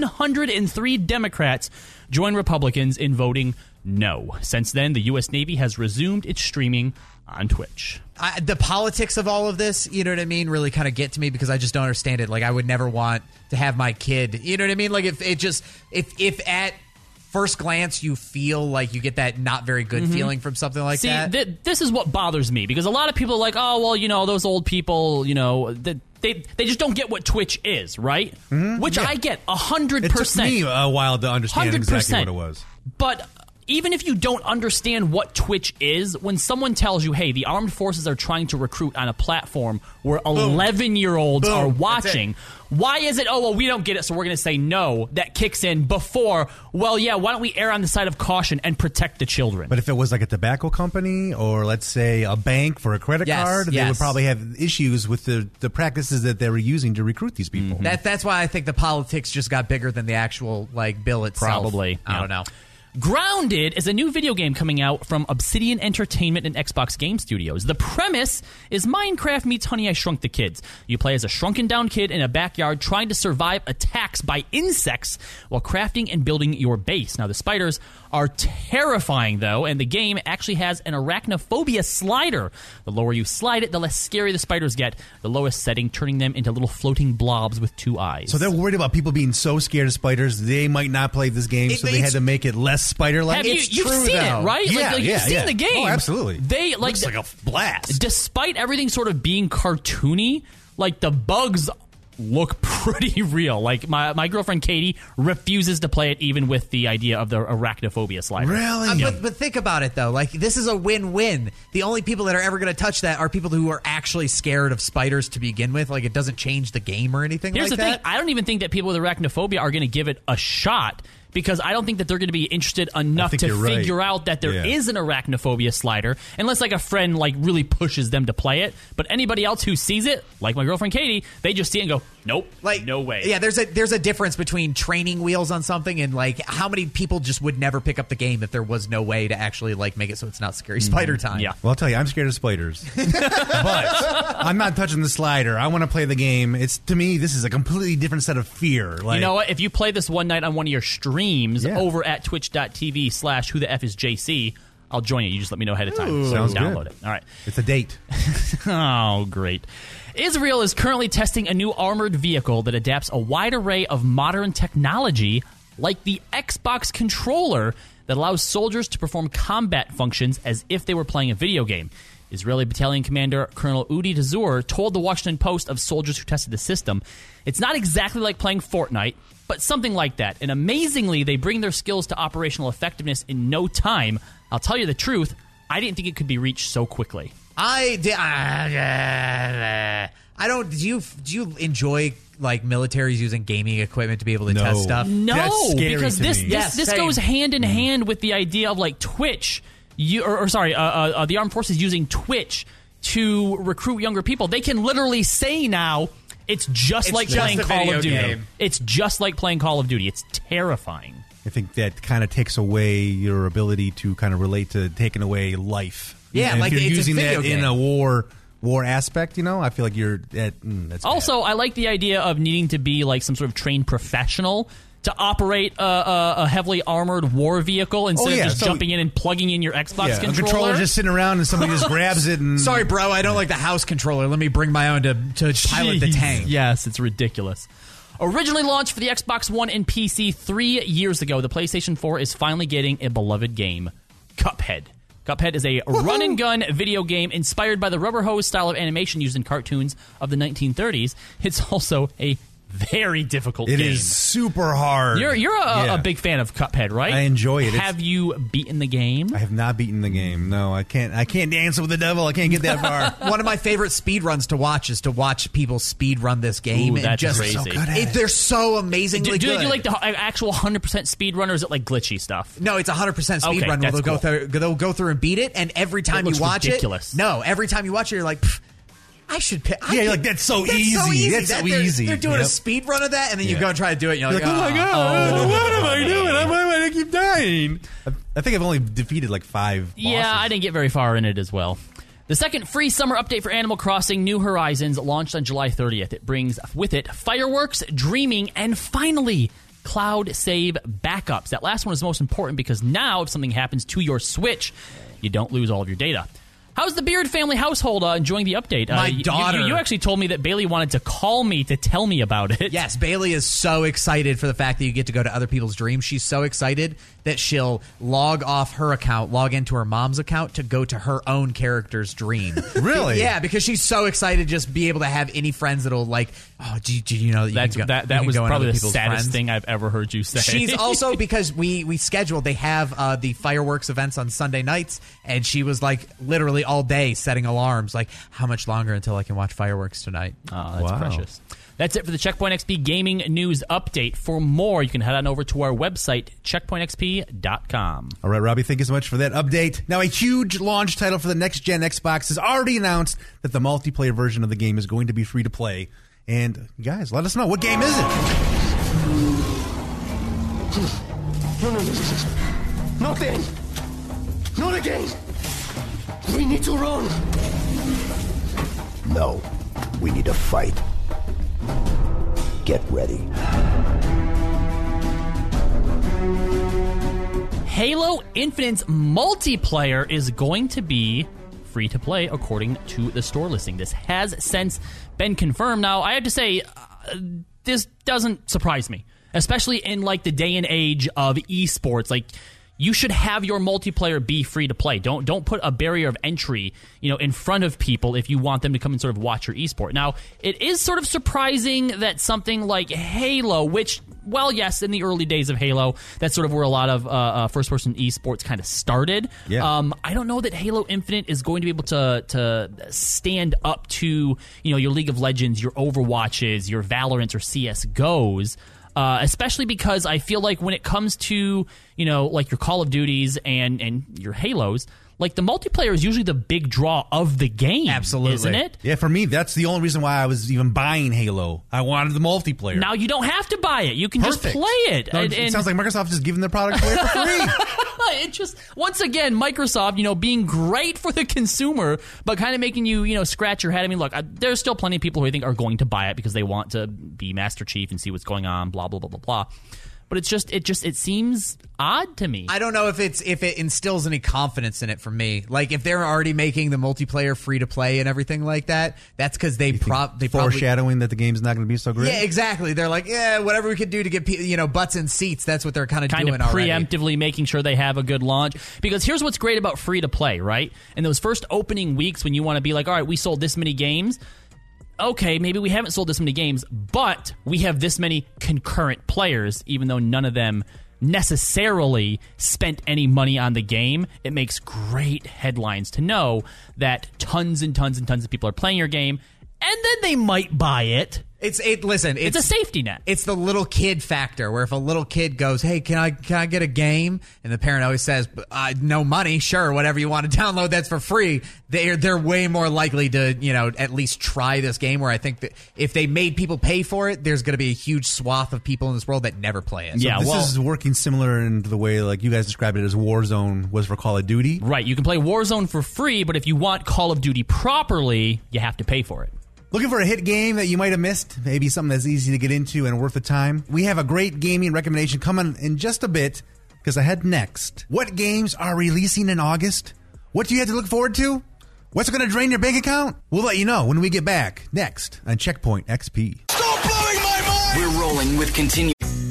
103 Democrats joined Republicans in voting no. Since then, the U.S. Navy has resumed its streaming on Twitch. The politics of all of this, you know what I mean, really kind of get to me because I just don't understand it. I would never want to have my kid, you know what I mean? If at first glance you feel like you get that not very good feeling from something like that. This is what bothers me because a lot of people are like, oh, well, those old people, they just don't get what Twitch is, right? Mm-hmm. Which I get 100%. It took me a while to understand 100%. Exactly what it was. But even if you don't understand what Twitch is, when someone tells you, hey, the armed forces are trying to recruit on a platform where 11-year-olds are watching, why is it, oh, well, we don't get it, so we're going to say no, that kicks in before, well, yeah, why don't we err on the side of caution and protect the children? But if it was a tobacco company or, let's say, a bank for a credit card, they would probably have issues with the practices that they were using to recruit these people. Mm-hmm. That's why I think the politics just got bigger than the actual, bill itself. Probably. I don't know. Grounded is a new video game coming out from Obsidian Entertainment and Xbox Game Studios. The premise is Minecraft meets Honey, I Shrunk the Kids. You play as a shrunken down kid in a backyard trying to survive attacks by insects while crafting and building your base. Now, the spiders are terrifying, though, and the game actually has an arachnophobia slider. The lower you slide it, the less scary the spiders get. The lowest setting, turning them into little floating blobs with 2 eyes. So they're worried about people being so scared of spiders, they might not play this game, so they had to make it less spider-like. You've seen it, right? Yeah, you've seen the game. Oh, absolutely. Looks like a blast. Despite everything sort of being cartoony, the bugs look pretty real. Like my girlfriend Katie refuses to play it even with the idea of the arachnophobia slider. Really? But think about it, though. Like, this is a win-win. The only people that are ever going to touch that are people who are actually scared of spiders to begin with. Like, it doesn't change the game or anything Here's like the that. thing. I don't even think that people with arachnophobia are going to give it a shot, because I don't think that they're going to be interested enough to figure out that there is an arachnophobia slider, unless like a friend like really pushes them to play it. But anybody else who sees it, like my girlfriend Katie, they just see it and go, nope, like no way. Yeah, there's a difference between training wheels on something and like how many people just would never pick up the game if there was no way to actually like make it so it's not scary spider time. Yeah. Well, I'll tell you, I'm scared of spiders, but I'm not touching the slider. I want to play the game. It's, to me, this is a completely different set of fear. Like, you know what? If you play this one night on one of your streams over at twitch.tv/whothefisjc, I'll join you. You just let me know ahead of time. Ooh, so sounds download good. it. All right. It's a date. Oh, great. Israel is currently testing a new armored vehicle that adapts a wide array of modern technology, like the Xbox controller, that allows soldiers to perform combat functions as if they were playing a video game. Israeli Battalion Commander Colonel Udi Dazur told the Washington Post of soldiers who tested the system, "It's not exactly like playing Fortnite, but something like that. And amazingly, they bring their skills to operational effectiveness in no time. I'll tell you the truth, I didn't think it could be reached so quickly." I don't. Do you enjoy like militaries using gaming equipment to be able to test stuff? No, because this goes hand in hand with the idea of like Twitch. The armed forces using Twitch to recruit younger people. They can literally say now, it's just like playing Call of Duty. It's just like playing Call of Duty. It's terrifying. I think that kind of takes away your ability to kind of relate to taking away life. Yeah, and like if you're it's using a video that game. in a war aspect, you know, I feel like you're that's also, I like the idea of needing to be like some sort of trained professional to operate a heavily armored war vehicle instead of just jumping in and plugging in your Xbox controller. A controller just sitting around and somebody just grabs it and... Sorry, bro, I don't like the house controller. Let me bring my own to pilot the tank. Yes, it's ridiculous. Originally launched for the Xbox One and PC 3 years ago, the PlayStation 4 is finally getting a beloved game, Cuphead. Cuphead is a run-and-gun video game inspired by the rubber hose style of animation used in cartoons of the 1930s. It's also a very difficult game. It is super hard. You're a big fan of Cuphead, right? I enjoy it. Have you beaten the game? I have not beaten the game. No, I can't dance with the devil. I can't get that far. One of my favorite speed runs to watch is to watch people speed run this game. Ooh, that's and just crazy. So good at it. They're so amazingly good. Do you like the actual 100% speed run, or is it like glitchy stuff? No, it's 100% speed run where they'll go through and beat it, and every time you watch ridiculous. every time you watch it, you're like, I should pick. You're like, that's so easy. That's so easy. They're doing a speed run of that, and then you go and try to do it, and you're like, oh my God, what am I doing? Why am I keep dying? I think I've only defeated like 5 bosses. Yeah, I didn't get very far in it as well. The second free summer update for Animal Crossing New Horizons launched on July 30th. It brings with it fireworks, dreaming, and finally, cloud save backups. That last one is most important because now if something happens to your Switch, you don't lose all of your data. How's the Beard family household enjoying the update? My daughter. You actually told me that Bailey wanted to call me to tell me about it. Yes, Bailey is so excited for the fact that you get to go to other people's dreams. She's so excited that she'll log off her account, log into her mom's account to go to her own character's dream. Really? Yeah, because she's so excited to just be able to have any friends that'll like, oh, do you know that you can go, that was go probably the saddest friends. Thing I've ever heard you say. She's also, because we scheduled, they have the fireworks events on Sunday nights, and she was like literally all day setting alarms, like, how much longer until I can watch fireworks tonight? Oh, that's precious. That's it for the Checkpoint XP Gaming News Update. For more, you can head on over to our website, checkpointxp.com. All right, Robbie, thank you so much for that update. Now, a huge launch title for the next-gen Xbox has already announced that the multiplayer version of the game is going to be free to play. And, guys, let us know. What game is it? No. Not then. Not again. We need to run. No, we need to fight. Get ready. Halo Infinite's multiplayer is going to be free to play according to the store listing. This has since been confirmed. Now, I have to say, this doesn't surprise me, especially in like the day and age of esports. Like, you should have your multiplayer be free to play. Don't put a barrier of entry, in front of people if you want them to come and sort of watch your esport. Now, it is sort of surprising that something like Halo, which, well, yes, in the early days of Halo, that's sort of where a lot of first-person esports kind of started. Yeah. I don't know that Halo Infinite is going to be able to stand up to, your League of Legends, your Overwatches, your Valorants, or CSGOs. Especially because I feel like when it comes to, like your Call of Duties and your Halos, like the multiplayer is usually the big draw of the game. Absolutely. Isn't it? Yeah, for me, that's the only reason why I was even buying Halo. I wanted the multiplayer. Now you don't have to buy it. You can just play it. No, it sounds like Microsoft is giving their product away for free. It just, once again, Microsoft, being great for the consumer, but kind of making you, scratch your head. I mean, look, there's still plenty of people who I think are going to buy it because they want to be Master Chief and see what's going on, blah, blah, blah, blah, blah. But it seems odd to me. I don't know if it instills any confidence in it for me. Like if they're already making the multiplayer free to play and everything like that, that's because they probably foreshadowing that the game's not going to be so great. Yeah, exactly. They're like, whatever we could do to get butts in seats. That's what they're kind of doing already. Preemptively making sure they have a good launch. Because here's what's great about free to play, right? In those first opening weeks when you want to be like, all right, we sold this many games. Okay, maybe we haven't sold this many games, but we have this many concurrent players, even though none of them necessarily spent any money on the game. It makes great headlines to know that tons and tons and tons of people are playing your game, and then they might buy it. It's a safety net. It's the little kid factor where if a little kid goes, "Hey, can I get a game?" and the parent always says, "No money, sure, whatever you want to download, that's for free." They're way more likely to at least try this game. Where I think that if they made people pay for it, there's going to be a huge swath of people in this world that never play it. So this is working similar in the way like you guys described it as Warzone was for Call of Duty. Right, you can play Warzone for free, but if you want Call of Duty properly, you have to pay for it. Looking for a hit game that you might have missed? Maybe something that's easy to get into and worth the time? We have a great gaming recommendation coming in just a bit, because ahead next. What games are releasing in August? What do you have to look forward to? What's going to drain your bank account? We'll let you know when we get back. Next on Checkpoint XP. Stop blowing my mind! We're rolling with continue.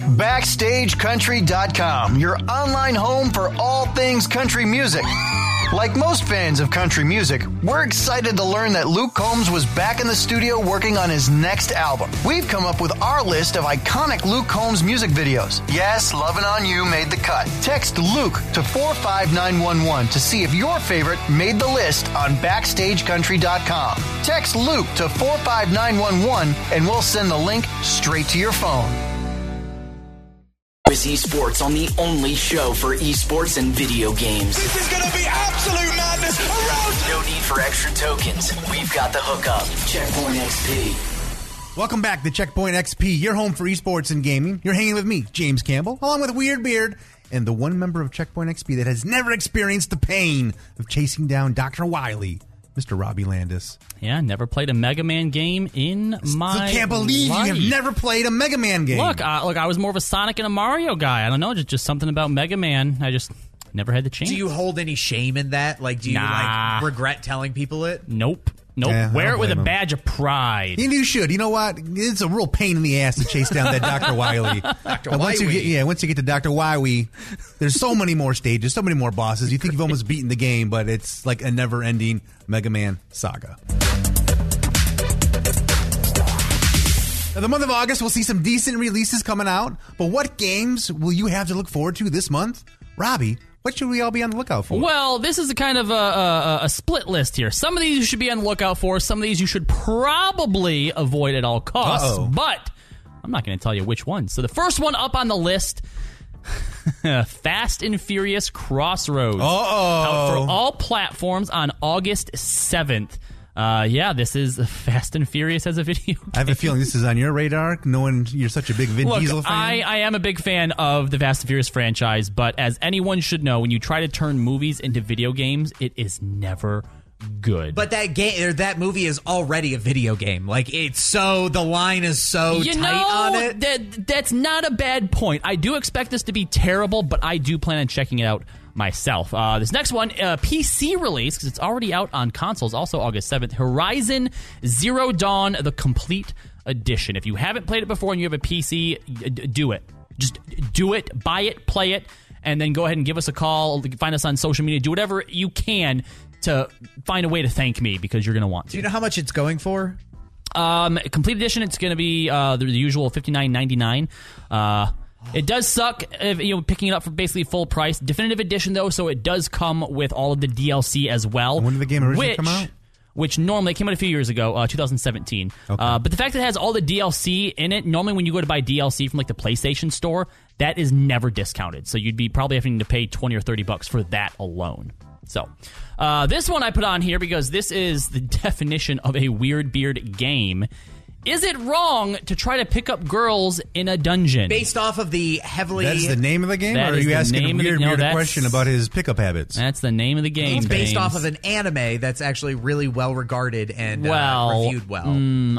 BackstageCountry.com, your online home for all things country music. Like most fans of country music, we're excited to learn that Luke Combs was back in the studio working on his next album. We've come up with our list of iconic Luke Combs music videos. Yes, Lovin' On You made the cut. Text Luke to 45911 to see if your favorite made the list on BackstageCountry.com. Text Luke to 45911 and we'll send the link straight to your phone. Esports on the only show for esports and video games. This is going to be absolute madness around. No need for extra tokens. We've got the hookup. Checkpoint XP. Welcome back to Checkpoint XP, your home for esports and gaming. You're hanging with me, James Campbell, along with Weird Beard, and the one member of Checkpoint XP that has never experienced the pain of chasing down Dr. Wily, Mr. Robbie Landis. Yeah, never played a Mega Man game in my I can't believe life. you have never played a Mega Man game. Look, I was more of a Sonic and a Mario guy. I don't know, just something about Mega Man. I just never had the chance. Do you hold any shame in that? Like, do you regret telling people it? Nope. Yeah, wear it with a badge of pride. You should. You know what? It's a real pain in the ass to chase down that Dr. Wily. Once you get to Dr. Wily, there's so many more stages, so many more bosses. You think you've almost beaten the game, but it's like a never-ending Mega Man saga. Now, the month of August, we'll see some decent releases coming out, but what games will you have to look forward to this month? Robbie, what should we all be on the lookout for? Well, this is a kind of a split list here. Some of these you should be on the lookout for. Some of these you should probably avoid at all costs. But I'm not going to tell you which ones. So the first one up on the list, Fast and Furious Crossroads. Out for all platforms on August 7th. This is Fast and Furious as a video game. I have a feeling this is on your radar, knowing you're such a big Vin Diesel fan. I am a big fan of the Fast and Furious franchise, but as anyone should know, when you try to turn movies into video games, it is never good. But that movie is already a video game. Like, the line is so tight on it. That's not a bad point. I do expect this to be terrible, but I do plan on checking it out myself. This next one, PC release, because it's already out on consoles, also August 7th, Horizon Zero Dawn, the complete edition. If you haven't played it before and you have a PC, do it. Just do it, buy it, play it, and then go ahead and give us a call. Find us on social media. Do whatever you can to find a way to thank me, because you're going to want to. Do you know how much it's going for? Complete edition, it's going to be the usual $59.99. It does suck, picking it up for basically full price. Definitive edition, though, so it does come with all of the DLC as well. When did the game originally come out? Which normally came out a few years ago, 2017. Okay. But the fact that it has all the DLC in it, normally when you go to buy DLC from like the PlayStation Store, that is never discounted. So you'd be probably having to pay $20 or $30 for that alone. So this one I put on here because this is the definition of a Weird Beard game. Is it wrong to try to pick up girls in a dungeon? Based off of the heavily... That's the name of the game? Or are you asking a weird question about his pickup habits? That's the name of the game. It's based off of an anime that's actually really well regarded and reviewed well.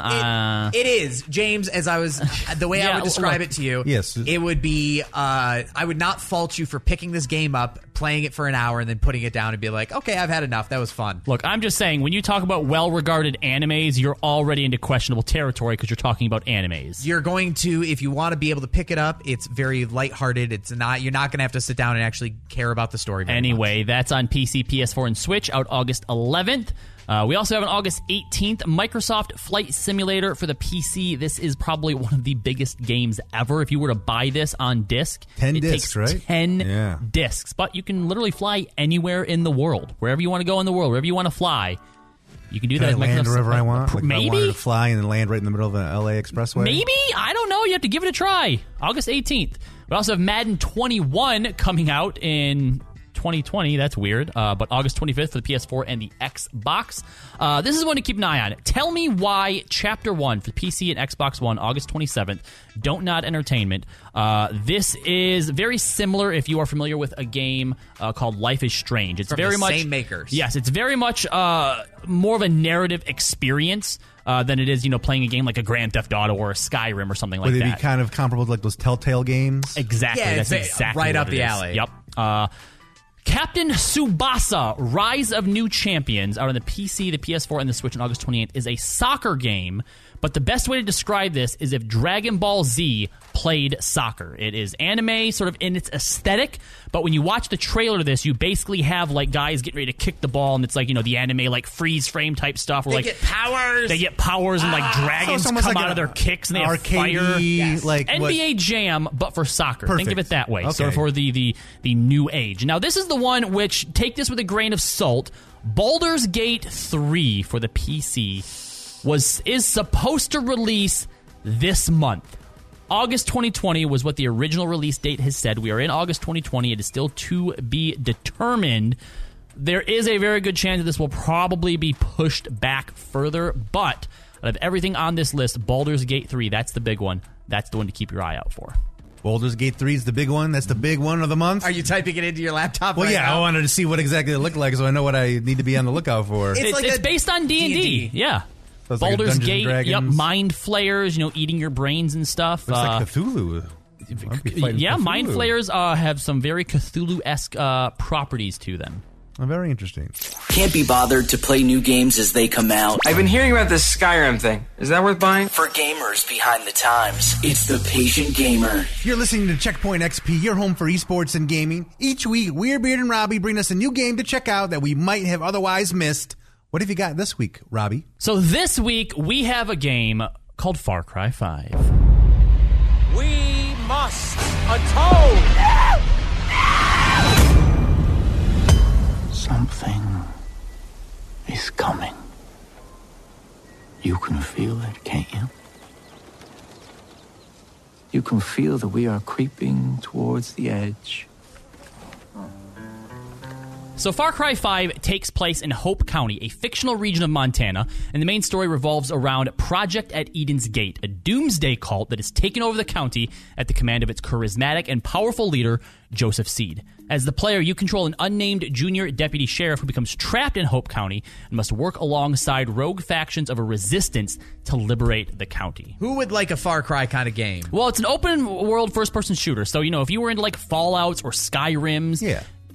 It is, James, as I was... The way I would describe it to you, it would be... I would not fault you for picking this game up, playing it for an hour, and then putting it down and be like, okay, I've had enough. That was fun. Look, I'm just saying, when you talk about well-regarded animes, you're already into questionable territory because you're talking about animes. You're going to, if you want to be able to pick it up, it's very lighthearted. You're not going to have to sit down and actually care about the story very much. That's on PC, PS4, and Switch, out August 11th. We also have on August 18th, Microsoft Flight Simulator for the PC. This is probably one of the biggest games ever. If you were to buy this on disc, 10 it discs, takes right? 10 discs. But you can literally fly anywhere in the world. Wherever you want to go in the world, wherever you want to fly, you can do that. Can I land wherever I want? Like Maybe? If I wanted to fly and then land right in the middle of an LA expressway? Maybe? I don't know. You have to give it a try. August 18th. We also have Madden 21 coming out in 2020. That's weird. But August 25th for the PS4 and the Xbox. This is one to keep an eye on. Tell me why Chapter 1 for PC and Xbox One, August 27th, Don't Nod Entertainment. This is very similar if you are familiar with a game called Life is Strange. It's From very the much same makers. Yes, it's very much more of a narrative experience than it is, playing a game like a Grand Theft Auto or a Skyrim or something like Would that. they be kind of comparable to like those Telltale games? Exactly. Yeah, That's it's exactly right what up it the is. alley. Yep. Captain Tsubasa, Rise of New Champions, out on the PC, the PS4, and the Switch on August 28th, is a soccer game, but the best way to describe this is if Dragon Ball Z played soccer. It is anime, sort of in its aesthetic, but when you watch the trailer to this, you basically have, like, guys getting ready to kick the ball, and it's like, the anime, like, freeze frame type stuff. Where, They get powers. They get powers, and, like, dragons so come it's almost like out of their kicks, and they have arcade-y, fire. Yes. like, NBA Jam, but for soccer. Think Perfect. of it that way. Okay. So for the new age. Now, this is the one which, take this with a grain of salt, Baldur's Gate 3 for the PC is supposed to release this month. August 2020 was what the original release date has said. We are in August 2020. It is still to be determined. There is a very good chance that this will probably be pushed back further, but out of everything on this list, Baldur's Gate 3, that's the big one. That's the one to keep your eye out for. Baldur's Gate 3 is the big one. That's the big one of the month. Are you typing it into your laptop Well, right yeah, now? I wanted to see what exactly it looked like so I know what I need to be on the lookout for. It's based on D&D. Yeah. So it's like a Baldur's Dungeons and Gate, yep, Dragons. mind flayers, eating your brains and stuff. Looks like Cthulhu. I'd be fighting Yeah, Cthulhu. mind flayers have some very Cthulhu-esque properties to them. Very interesting. Can't be bothered to play new games as they come out. I've been hearing about this Skyrim thing. Is that worth buying? For gamers behind the times, it's the Patient Gamer. You're listening to Checkpoint XP, your home for esports and gaming. Each week, Weirdbeard and Robbie bring us a new game to check out that we might have otherwise missed. What have you got this week, Robbie? So this week, we have a game called Far Cry 5. We must atone! Something is coming. You can feel it, can't you? You can feel that we are creeping towards the edge. So Far Cry 5 takes place in Hope County, a fictional region of Montana, and the main story revolves around Project at Eden's Gate, a doomsday cult that has taken over the county at the command of its charismatic and powerful leader, Joseph Seed. As the player, you control an unnamed junior deputy sheriff who becomes trapped in Hope County and must work alongside rogue factions of a resistance to liberate the county. Who would like a Far Cry kind of game? Well, it's an open-world first-person shooter, so, if you were into, like, Fallouts or Skyrims... Yeah.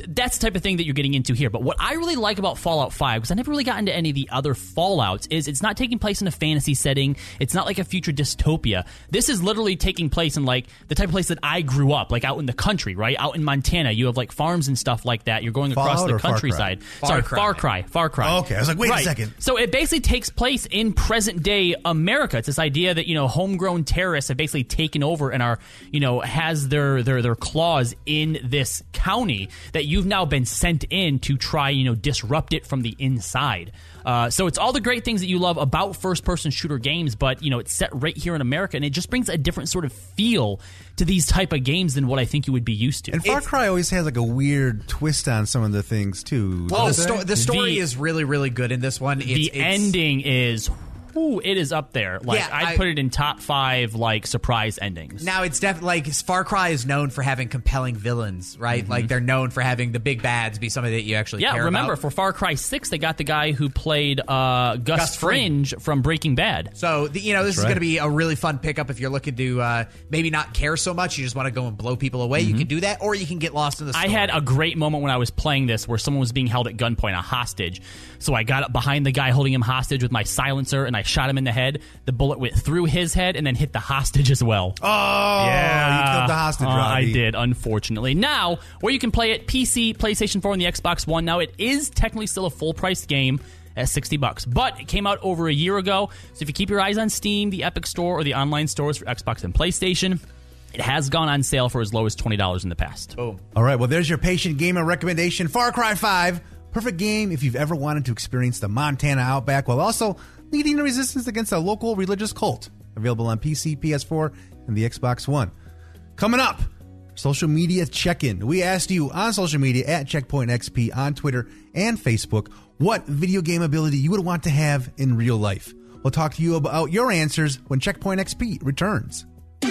that's the type of thing that you're getting into here. But what I really like about Fallout 5, because I never really got into any of the other Fallouts, is it's not taking place in a fantasy setting. It's not like a future dystopia. This is literally taking place in like the type of place that I grew up, like out in the country, right? Out in Montana, you have like farms and stuff like that. You're going across the countryside. Far Cry. Oh, okay, I was like, wait a second. So it basically takes place in present day America. It's this idea that, you know, homegrown terrorists have basically taken over and are, you know, has their claws in this county that you've now been sent in to try, you know, disrupt it from the inside. So it's all the great things that you love about first-person shooter games, but, you know, it's set right here in America, and it just brings a different sort of feel to these type of games than what I think you would be used to. And Far Cry always has like a weird twist on some of the things, too. Well, the story is really, really good in this one. The ending is... Ooh, it is up there. Like, yeah, I'd put it in top 5, like, surprise endings. Now, it's definitely, like, Far Cry is known for having compelling villains, right? Like, they're known for having the big bads be somebody that you actually care about. Yeah, remember, for Far Cry 6, they got the guy who played Gus Fring from Breaking Bad. So, this is going to be a really fun pickup if you're looking to maybe not care so much. You just want to go and blow people away. You can do that, or you can get lost in the story. I had a great moment when I was playing this where someone was being held at gunpoint, a hostage. So I got up behind the guy holding him hostage with my silencer, and I shot him in the head. The bullet went through his head and then hit the hostage as well. Oh, yeah. You killed the hostage, Robbie. I did, unfortunately. Now, where you can play it, PC, PlayStation 4, and the Xbox One. Now, it is technically still a full-priced game at $60, but it came out over a year ago. So if you keep your eyes on Steam, the Epic Store, or the online stores for Xbox and PlayStation, it has gone on sale for as low as $20 in the past. Boom. All right, well, there's your patient gamer recommendation, Far Cry 5. Perfect game if you've ever wanted to experience the Montana Outback while also leading the resistance against a local religious cult. Available on PC, PS4, and the Xbox One. Coming up, social media check-in. We asked you on social media at CheckpointXP on Twitter and Facebook what video game ability you would want to have in real life. We'll talk to you about your answers when Checkpoint XP returns.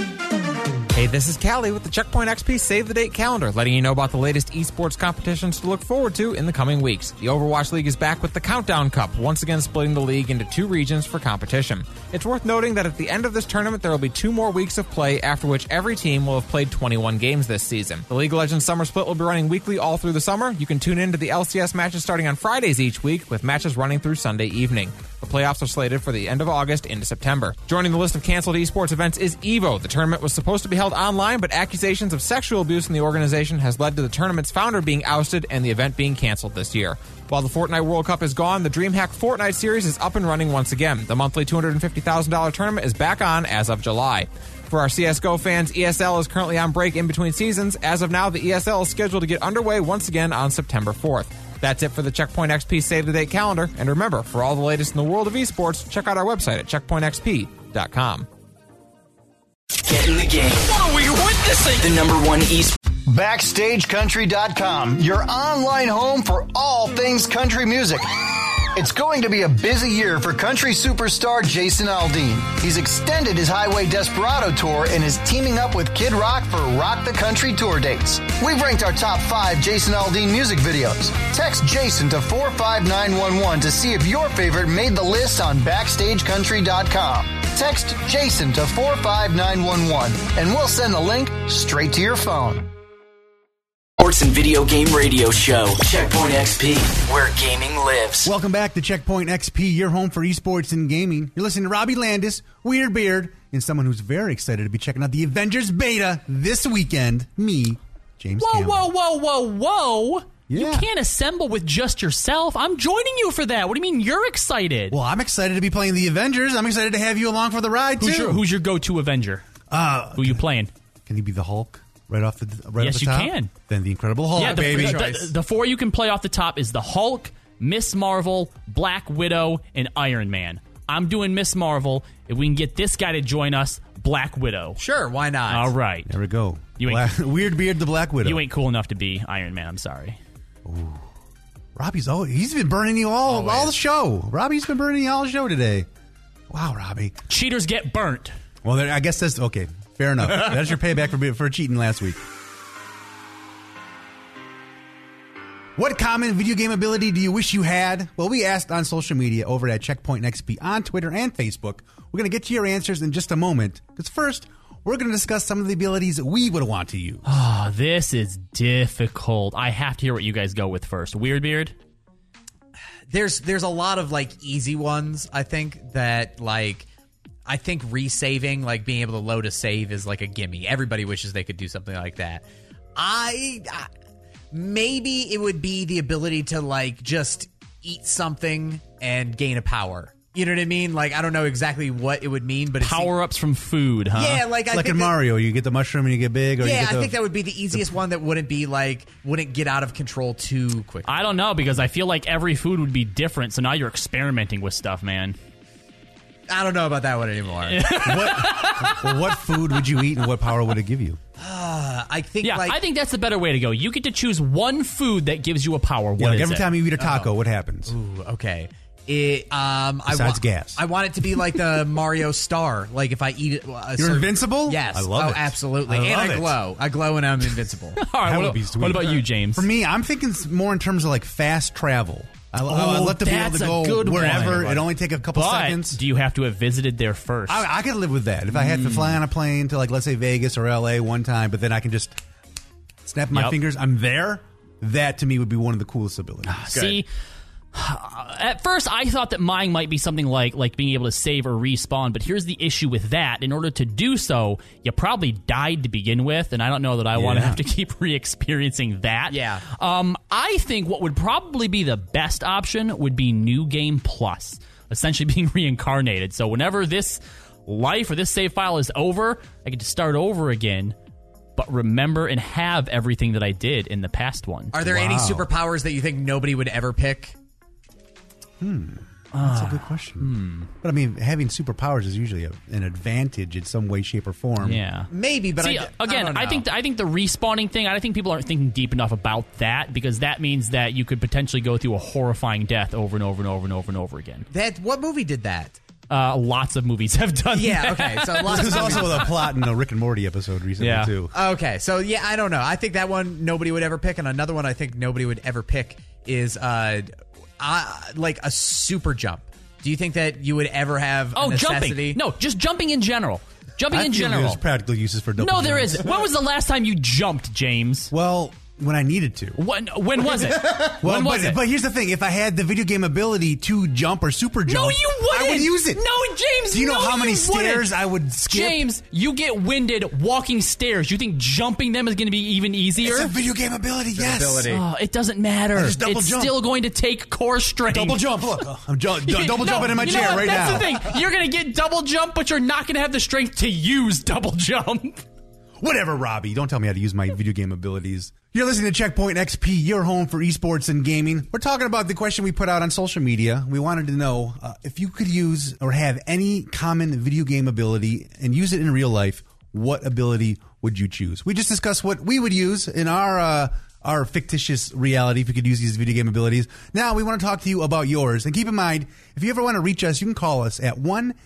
Hey, this is Callie with the Checkpoint XP Save the Date calendar, letting you know about the latest esports competitions to look forward to in the coming weeks. The Overwatch League is back with the Countdown Cup, once again splitting the league into 2 regions for competition. It's worth noting that at the end of this tournament, there will be 2 more weeks of play, after which every team will have played 21 games this season. The League of Legends Summer Split will be running weekly all through the summer. You can tune in to the LCS matches starting on Fridays each week, with matches running through Sunday evening. The playoffs are slated for the end of August into September. Joining the list of canceled esports events is EVO. The tournament was supposed to be held online, but accusations of sexual abuse in the organization has led to the tournament's founder being ousted and the event being canceled this year. While the Fortnite World Cup is gone, the DreamHack Fortnite series is up and running once again. The monthly $250,000 tournament is back on as of July. For our CSGO fans, ESL is currently on break in between seasons. As of now, the ESL is scheduled to get underway once again on September 4th. That's it for the Checkpoint XP Save the Date calendar. And remember, for all the latest in the world of esports, check out our website at checkpointxp.com. Get in the game. What are we witnessing? The number 1 esports. BackstageCountry.com, your online home for all things country music. It's going to be a busy year for country superstar Jason Aldean. He's extended his Highway Desperado tour and is teaming up with Kid Rock for Rock the Country tour dates. We've ranked our top 5 Jason Aldean music videos. Text Jason to 45911 to see if your favorite made the list on BackstageCountry.com. Text Jason to 45911 and we'll send the link straight to your phone. Sports and video game radio show. Checkpoint XP, where gaming lives. Welcome back to Checkpoint XP, your home for esports and gaming. You're listening to Robbie Landis, Weird Beard, and someone who's very excited to be checking out the Avengers beta this weekend. Me, James Campbell. Whoa. Yeah. You can't assemble with just yourself. I'm joining you for that. What do you mean you're excited? Well, I'm excited to be playing the Avengers. I'm excited to have you along for the ride, too. Who's your go-to Avenger? Who are you playing? Can he be the Hulk? Right off the top? Yes, you can. Then the Incredible Hulk, baby. The 4 you can play off the top is the Hulk, Miss Marvel, Black Widow, and Iron Man. I'm doing Miss Marvel. If we can get this guy to join us, Black Widow. Sure, why not? All right. There we go. Weird Beard, the Black Widow. You ain't cool enough to be Iron Man. I'm sorry. Ooh. Robbie's he's been burning you all the show. Robbie's been burning you all the show today. Wow, Robbie. Cheaters get burnt. Well, I guess that's okay. Fair enough. That's your payback for cheating last week. What common video game ability do you wish you had? Well, we asked on social media over at Checkpoint XP on Twitter and Facebook. We're going to get to your answers in just a moment. Because first, we're going to discuss some of the abilities we would want to use. Oh, this is difficult. I have to hear what you guys go with first. Weirdbeard? There's a lot of like easy ones, I think, that like I think resaving, like being able to load a save is like a gimme. Everybody wishes they could do something like that. Maybe it would be the ability to like just eat something and gain a power. You know what I mean? Like, I don't know exactly what it would mean, but power-ups from food, huh? Yeah, like I like think in Mario, you get the mushroom and you get big. Or yeah, you get I think that would be the easiest one that wouldn't get out of control too quickly. I don't know, because I feel like every food would be different, so now you're experimenting with stuff, man. I don't know about that one anymore. What food would you eat and what power would it give you? I think I think that's the better way to go. You get to choose one food that gives you a power. What is every it? time you eat a taco, what happens? Ooh, okay. Besides gas. I want it to be like the Mario Star. Like if I eat it, you're invincible. Yes, I love it. Absolutely. I glow. I glow when I'm invincible. All right. What about you, James? For me, I'm thinking more in terms of like fast travel. I love to be able to go wherever. It only take a couple seconds. Do you have to have visited there first? I could live with that. If I had to fly on a plane to, like, let's say Vegas or LA one time, but then I can just snap my fingers, I'm there. That to me would be one of the coolest abilities. See, at first I thought that mine might be something like being able to save or respawn, but here's the issue with that. In order to do so, you probably died to begin with, and I don't know that I want to have to keep re-experiencing that. Yeah. I think what would probably be the best option would be New Game Plus, essentially being reincarnated. So whenever this life or this save file is over, I get to start over again, but remember and have everything that I did in the past one. Are there any superpowers that you think nobody would ever pick? That's a good question. But I mean, having superpowers is usually an advantage in some way, shape, or form. Yeah, maybe. But see, I think the respawning thing. I think people aren't thinking deep enough about that, because that means that you could potentially go through a horrifying death over and over and over and over and over again. What movie did that? Lots of movies have done that. Yeah, okay. So there's also a plot in a Rick and Morty episode recently, too. Okay, so yeah, I don't know. I think that one nobody would ever pick, and another one I think nobody would ever pick is like a super jump. Do you think that you would ever have a necessity? Jumping. No, just jumping in general. There's practical uses for double No, there jumps. isn't. When was the last time you jumped, James? Well, when I needed to. When was it? When was it? But here's the thing. If I had the video game ability to jump or super jump, no, you wouldn't. I would use it. No, James, do you know how many stairs I would skip? James, you get winded walking stairs. You think jumping them is going to be even easier? It's a video game ability, yes. Oh, it doesn't matter. It's still going to take core strength. Double jump. Look, I'm double jumping in my chair right now. That's the thing. You're going to get double jump, but you're not going to have the strength to use double jump. Whatever, Robbie. Don't tell me how to use my video game abilities. You're listening to Checkpoint XP, your home for esports and gaming. We're talking about the question we put out on social media. We wanted to know if you could use or have any common video game ability and use it in real life, what ability would you choose? We just discussed what we would use in our fictitious reality if we could use these video game abilities. Now we want to talk to you about yours. And keep in mind, if you ever want to reach us, you can call us at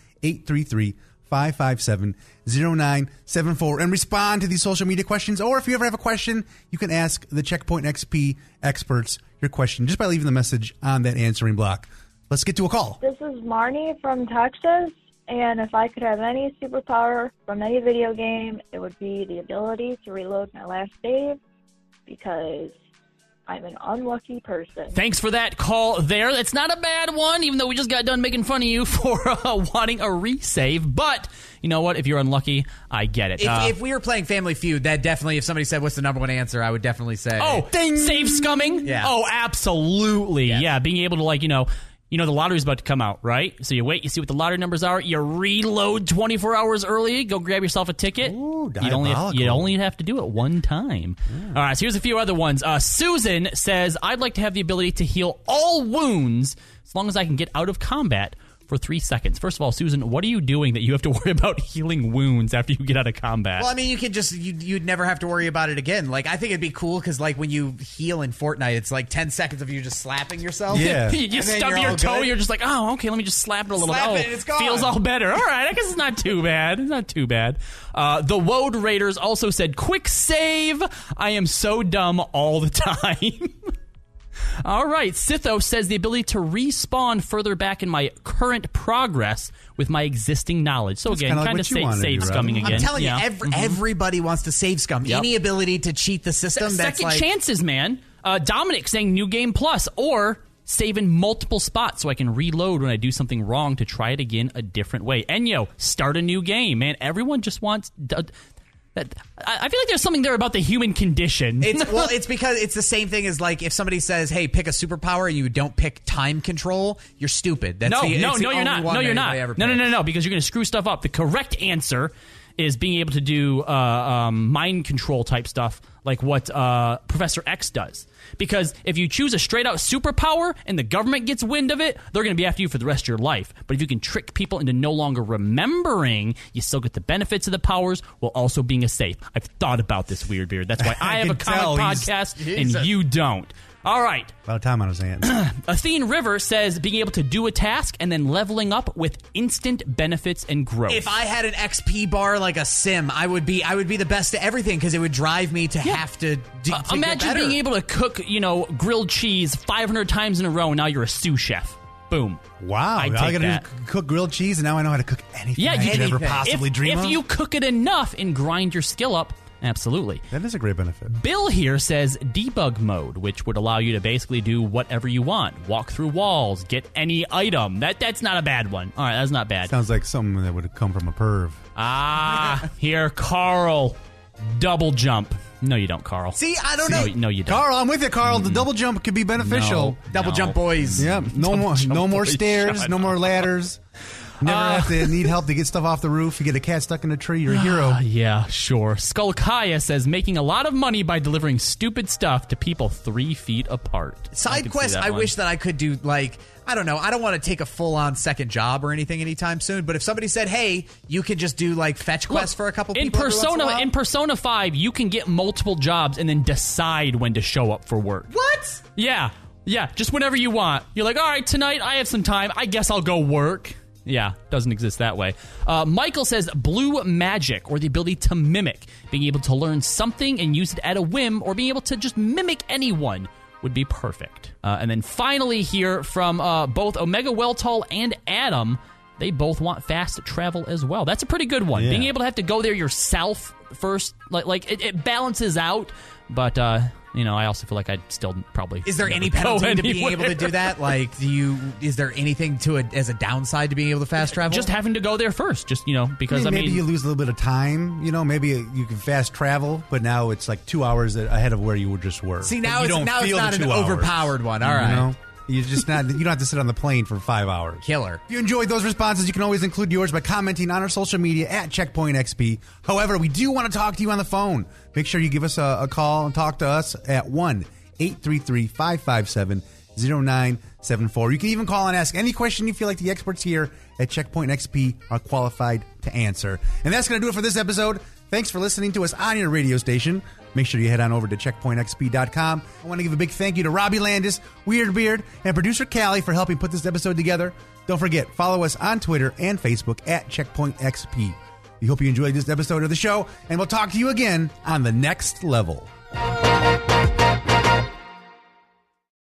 1-833-557-0974 and respond to these social media questions. Or if you ever have a question, you can ask the Checkpoint XP experts your question just by leaving the message on that answering block. Let's get to a call. This is Marnie from Texas, and if I could have any superpower from any video game, it would be the ability to reload my last save, because I'm an unlucky person. Thanks for that call there. That's not a bad one, even though we just got done making fun of you for wanting a resave. But you know what? If you're unlucky, I get it. If we were playing Family Feud, that definitely, if somebody said, what's the number one answer, I would definitely say... Oh, save scumming? Yeah. Oh, absolutely. Yeah, being able to, like, you know, the lottery's about to come out, right? So you wait, you see what the lottery numbers are, you reload 24 hours early, go grab yourself a ticket. Ooh, you only have to do it one time. All right, so here's a few other ones. Susan says, I'd like to have the ability to heal all wounds as long as I can get out of combat for 3 seconds. First of all, Susan, what are you doing that you have to worry about healing wounds after you get out of combat? Well, I mean, you could just, you'd never have to worry about it again. Like, I think it'd be cool because, like, when you heal in Fortnite, it's like 10 seconds of you just slapping yourself. Yeah. you stub your toe, you're just like, oh, okay, let me just slap it a little bit. Oh, it's gone. Feels all better. All right, I guess it's not too bad. It's not too bad. The Woad Raiders also said, quick save. I am so dumb all the time. All right. Sitho says the ability to respawn further back in my current progress with my existing knowledge. So, again, kind of save scumming again. I'm telling you, everybody wants to save scum. Yep. Any ability to cheat the system. Second chances, man. Dominic saying New Game Plus or save in multiple spots so I can reload when I do something wrong to try it again a different way. Enyo, start a new game, man. Everyone just wants... I feel like there's something there about the human condition. It's because it's the same thing as like if somebody says, "Hey, pick a superpower," and you don't pick time control, you're stupid. You're not. No, you're not. No, because you're going to screw stuff up. The correct answer is being able to do mind control type stuff like what Professor X does. Because if you choose a straight-out superpower and the government gets wind of it, they're going to be after you for the rest of your life. But if you can trick people into no longer remembering, you still get the benefits of the powers while also being a safe. I've thought about this, Weird Beard. That's why I have a comic podcast and you don't. All right. About time on his hands. Athene River says being able to do a task and then leveling up with instant benefits and growth. If I had an XP bar like a sim, I would be the best at everything because it would drive me to have to imagine being able to cook, grilled cheese 500 times in a row and now you're a sous chef. Boom. Wow. I got to cook grilled cheese and now I know how to cook anything I could ever possibly dream of. If you cook it enough and grind your skill up, absolutely. That is a great benefit. Bill here says debug mode, which would allow you to basically do whatever you want. Walk through walls, get any item. That's not a bad one. All right, that's not bad. Sounds like something that would come from a perv. Here, Carl. Double jump. No, you don't, Carl. See, I don't know. No, you don't. Carl, I'm with you, Carl. The double jump could be beneficial. Double jump boys. Yeah, no more stairs, no more ladders. Never have to need help to get stuff off the roof. You get a cat stuck in a tree, you're a hero. Yeah, sure. Skullkaya says making a lot of money by delivering stupid stuff to people 3 feet apart. Side quest, I wish that I could do, like, I don't know. I don't want to take a full-on second job or anything anytime soon, but if somebody said, hey, you could just do, like, fetch quests for a couple people in Persona 5, you can get multiple jobs and then decide when to show up for work. What? Yeah, just whenever you want. You're like, all right, tonight I have some time. I guess I'll go work. Yeah, doesn't exist that way. Michael says blue magic, or the ability to mimic. Being able to learn something and use it at a whim, or being able to just mimic anyone would be perfect. And then finally here from both Omega Weltall and Adam, they both want fast travel as well. That's a pretty good one. Yeah. Being able to have to go there yourself first, like it balances out, but... I also feel like I'd still probably... Is there any penalty to being able to do that? Like, is there anything to it as a downside to being able to fast travel? Just having to go there first, because maybe you lose a little bit of time. Maybe you can fast travel, but now it's like 2 hours ahead of where you just were. See, now it's not an overpowered one. All right. You don't have to sit on the plane for 5 hours. Killer. If you enjoyed those responses, you can always include yours by commenting on our social media at CheckpointXP. However, we do want to talk to you on the phone. Make sure you give us a call and talk to us at 1-833-557-0974. You can even call and ask any question you feel like the experts here at Checkpoint XP are qualified to answer. And that's going to do it for this episode. Thanks for listening to us on your radio station. Make sure you head on over to checkpointxp.com. I want to give a big thank you to Robbie Landis, Weird Beard, and producer Callie for helping put this episode together. Don't forget, follow us on Twitter and Facebook at CheckpointXP. We hope you enjoyed this episode of the show, and we'll talk to you again on the next level.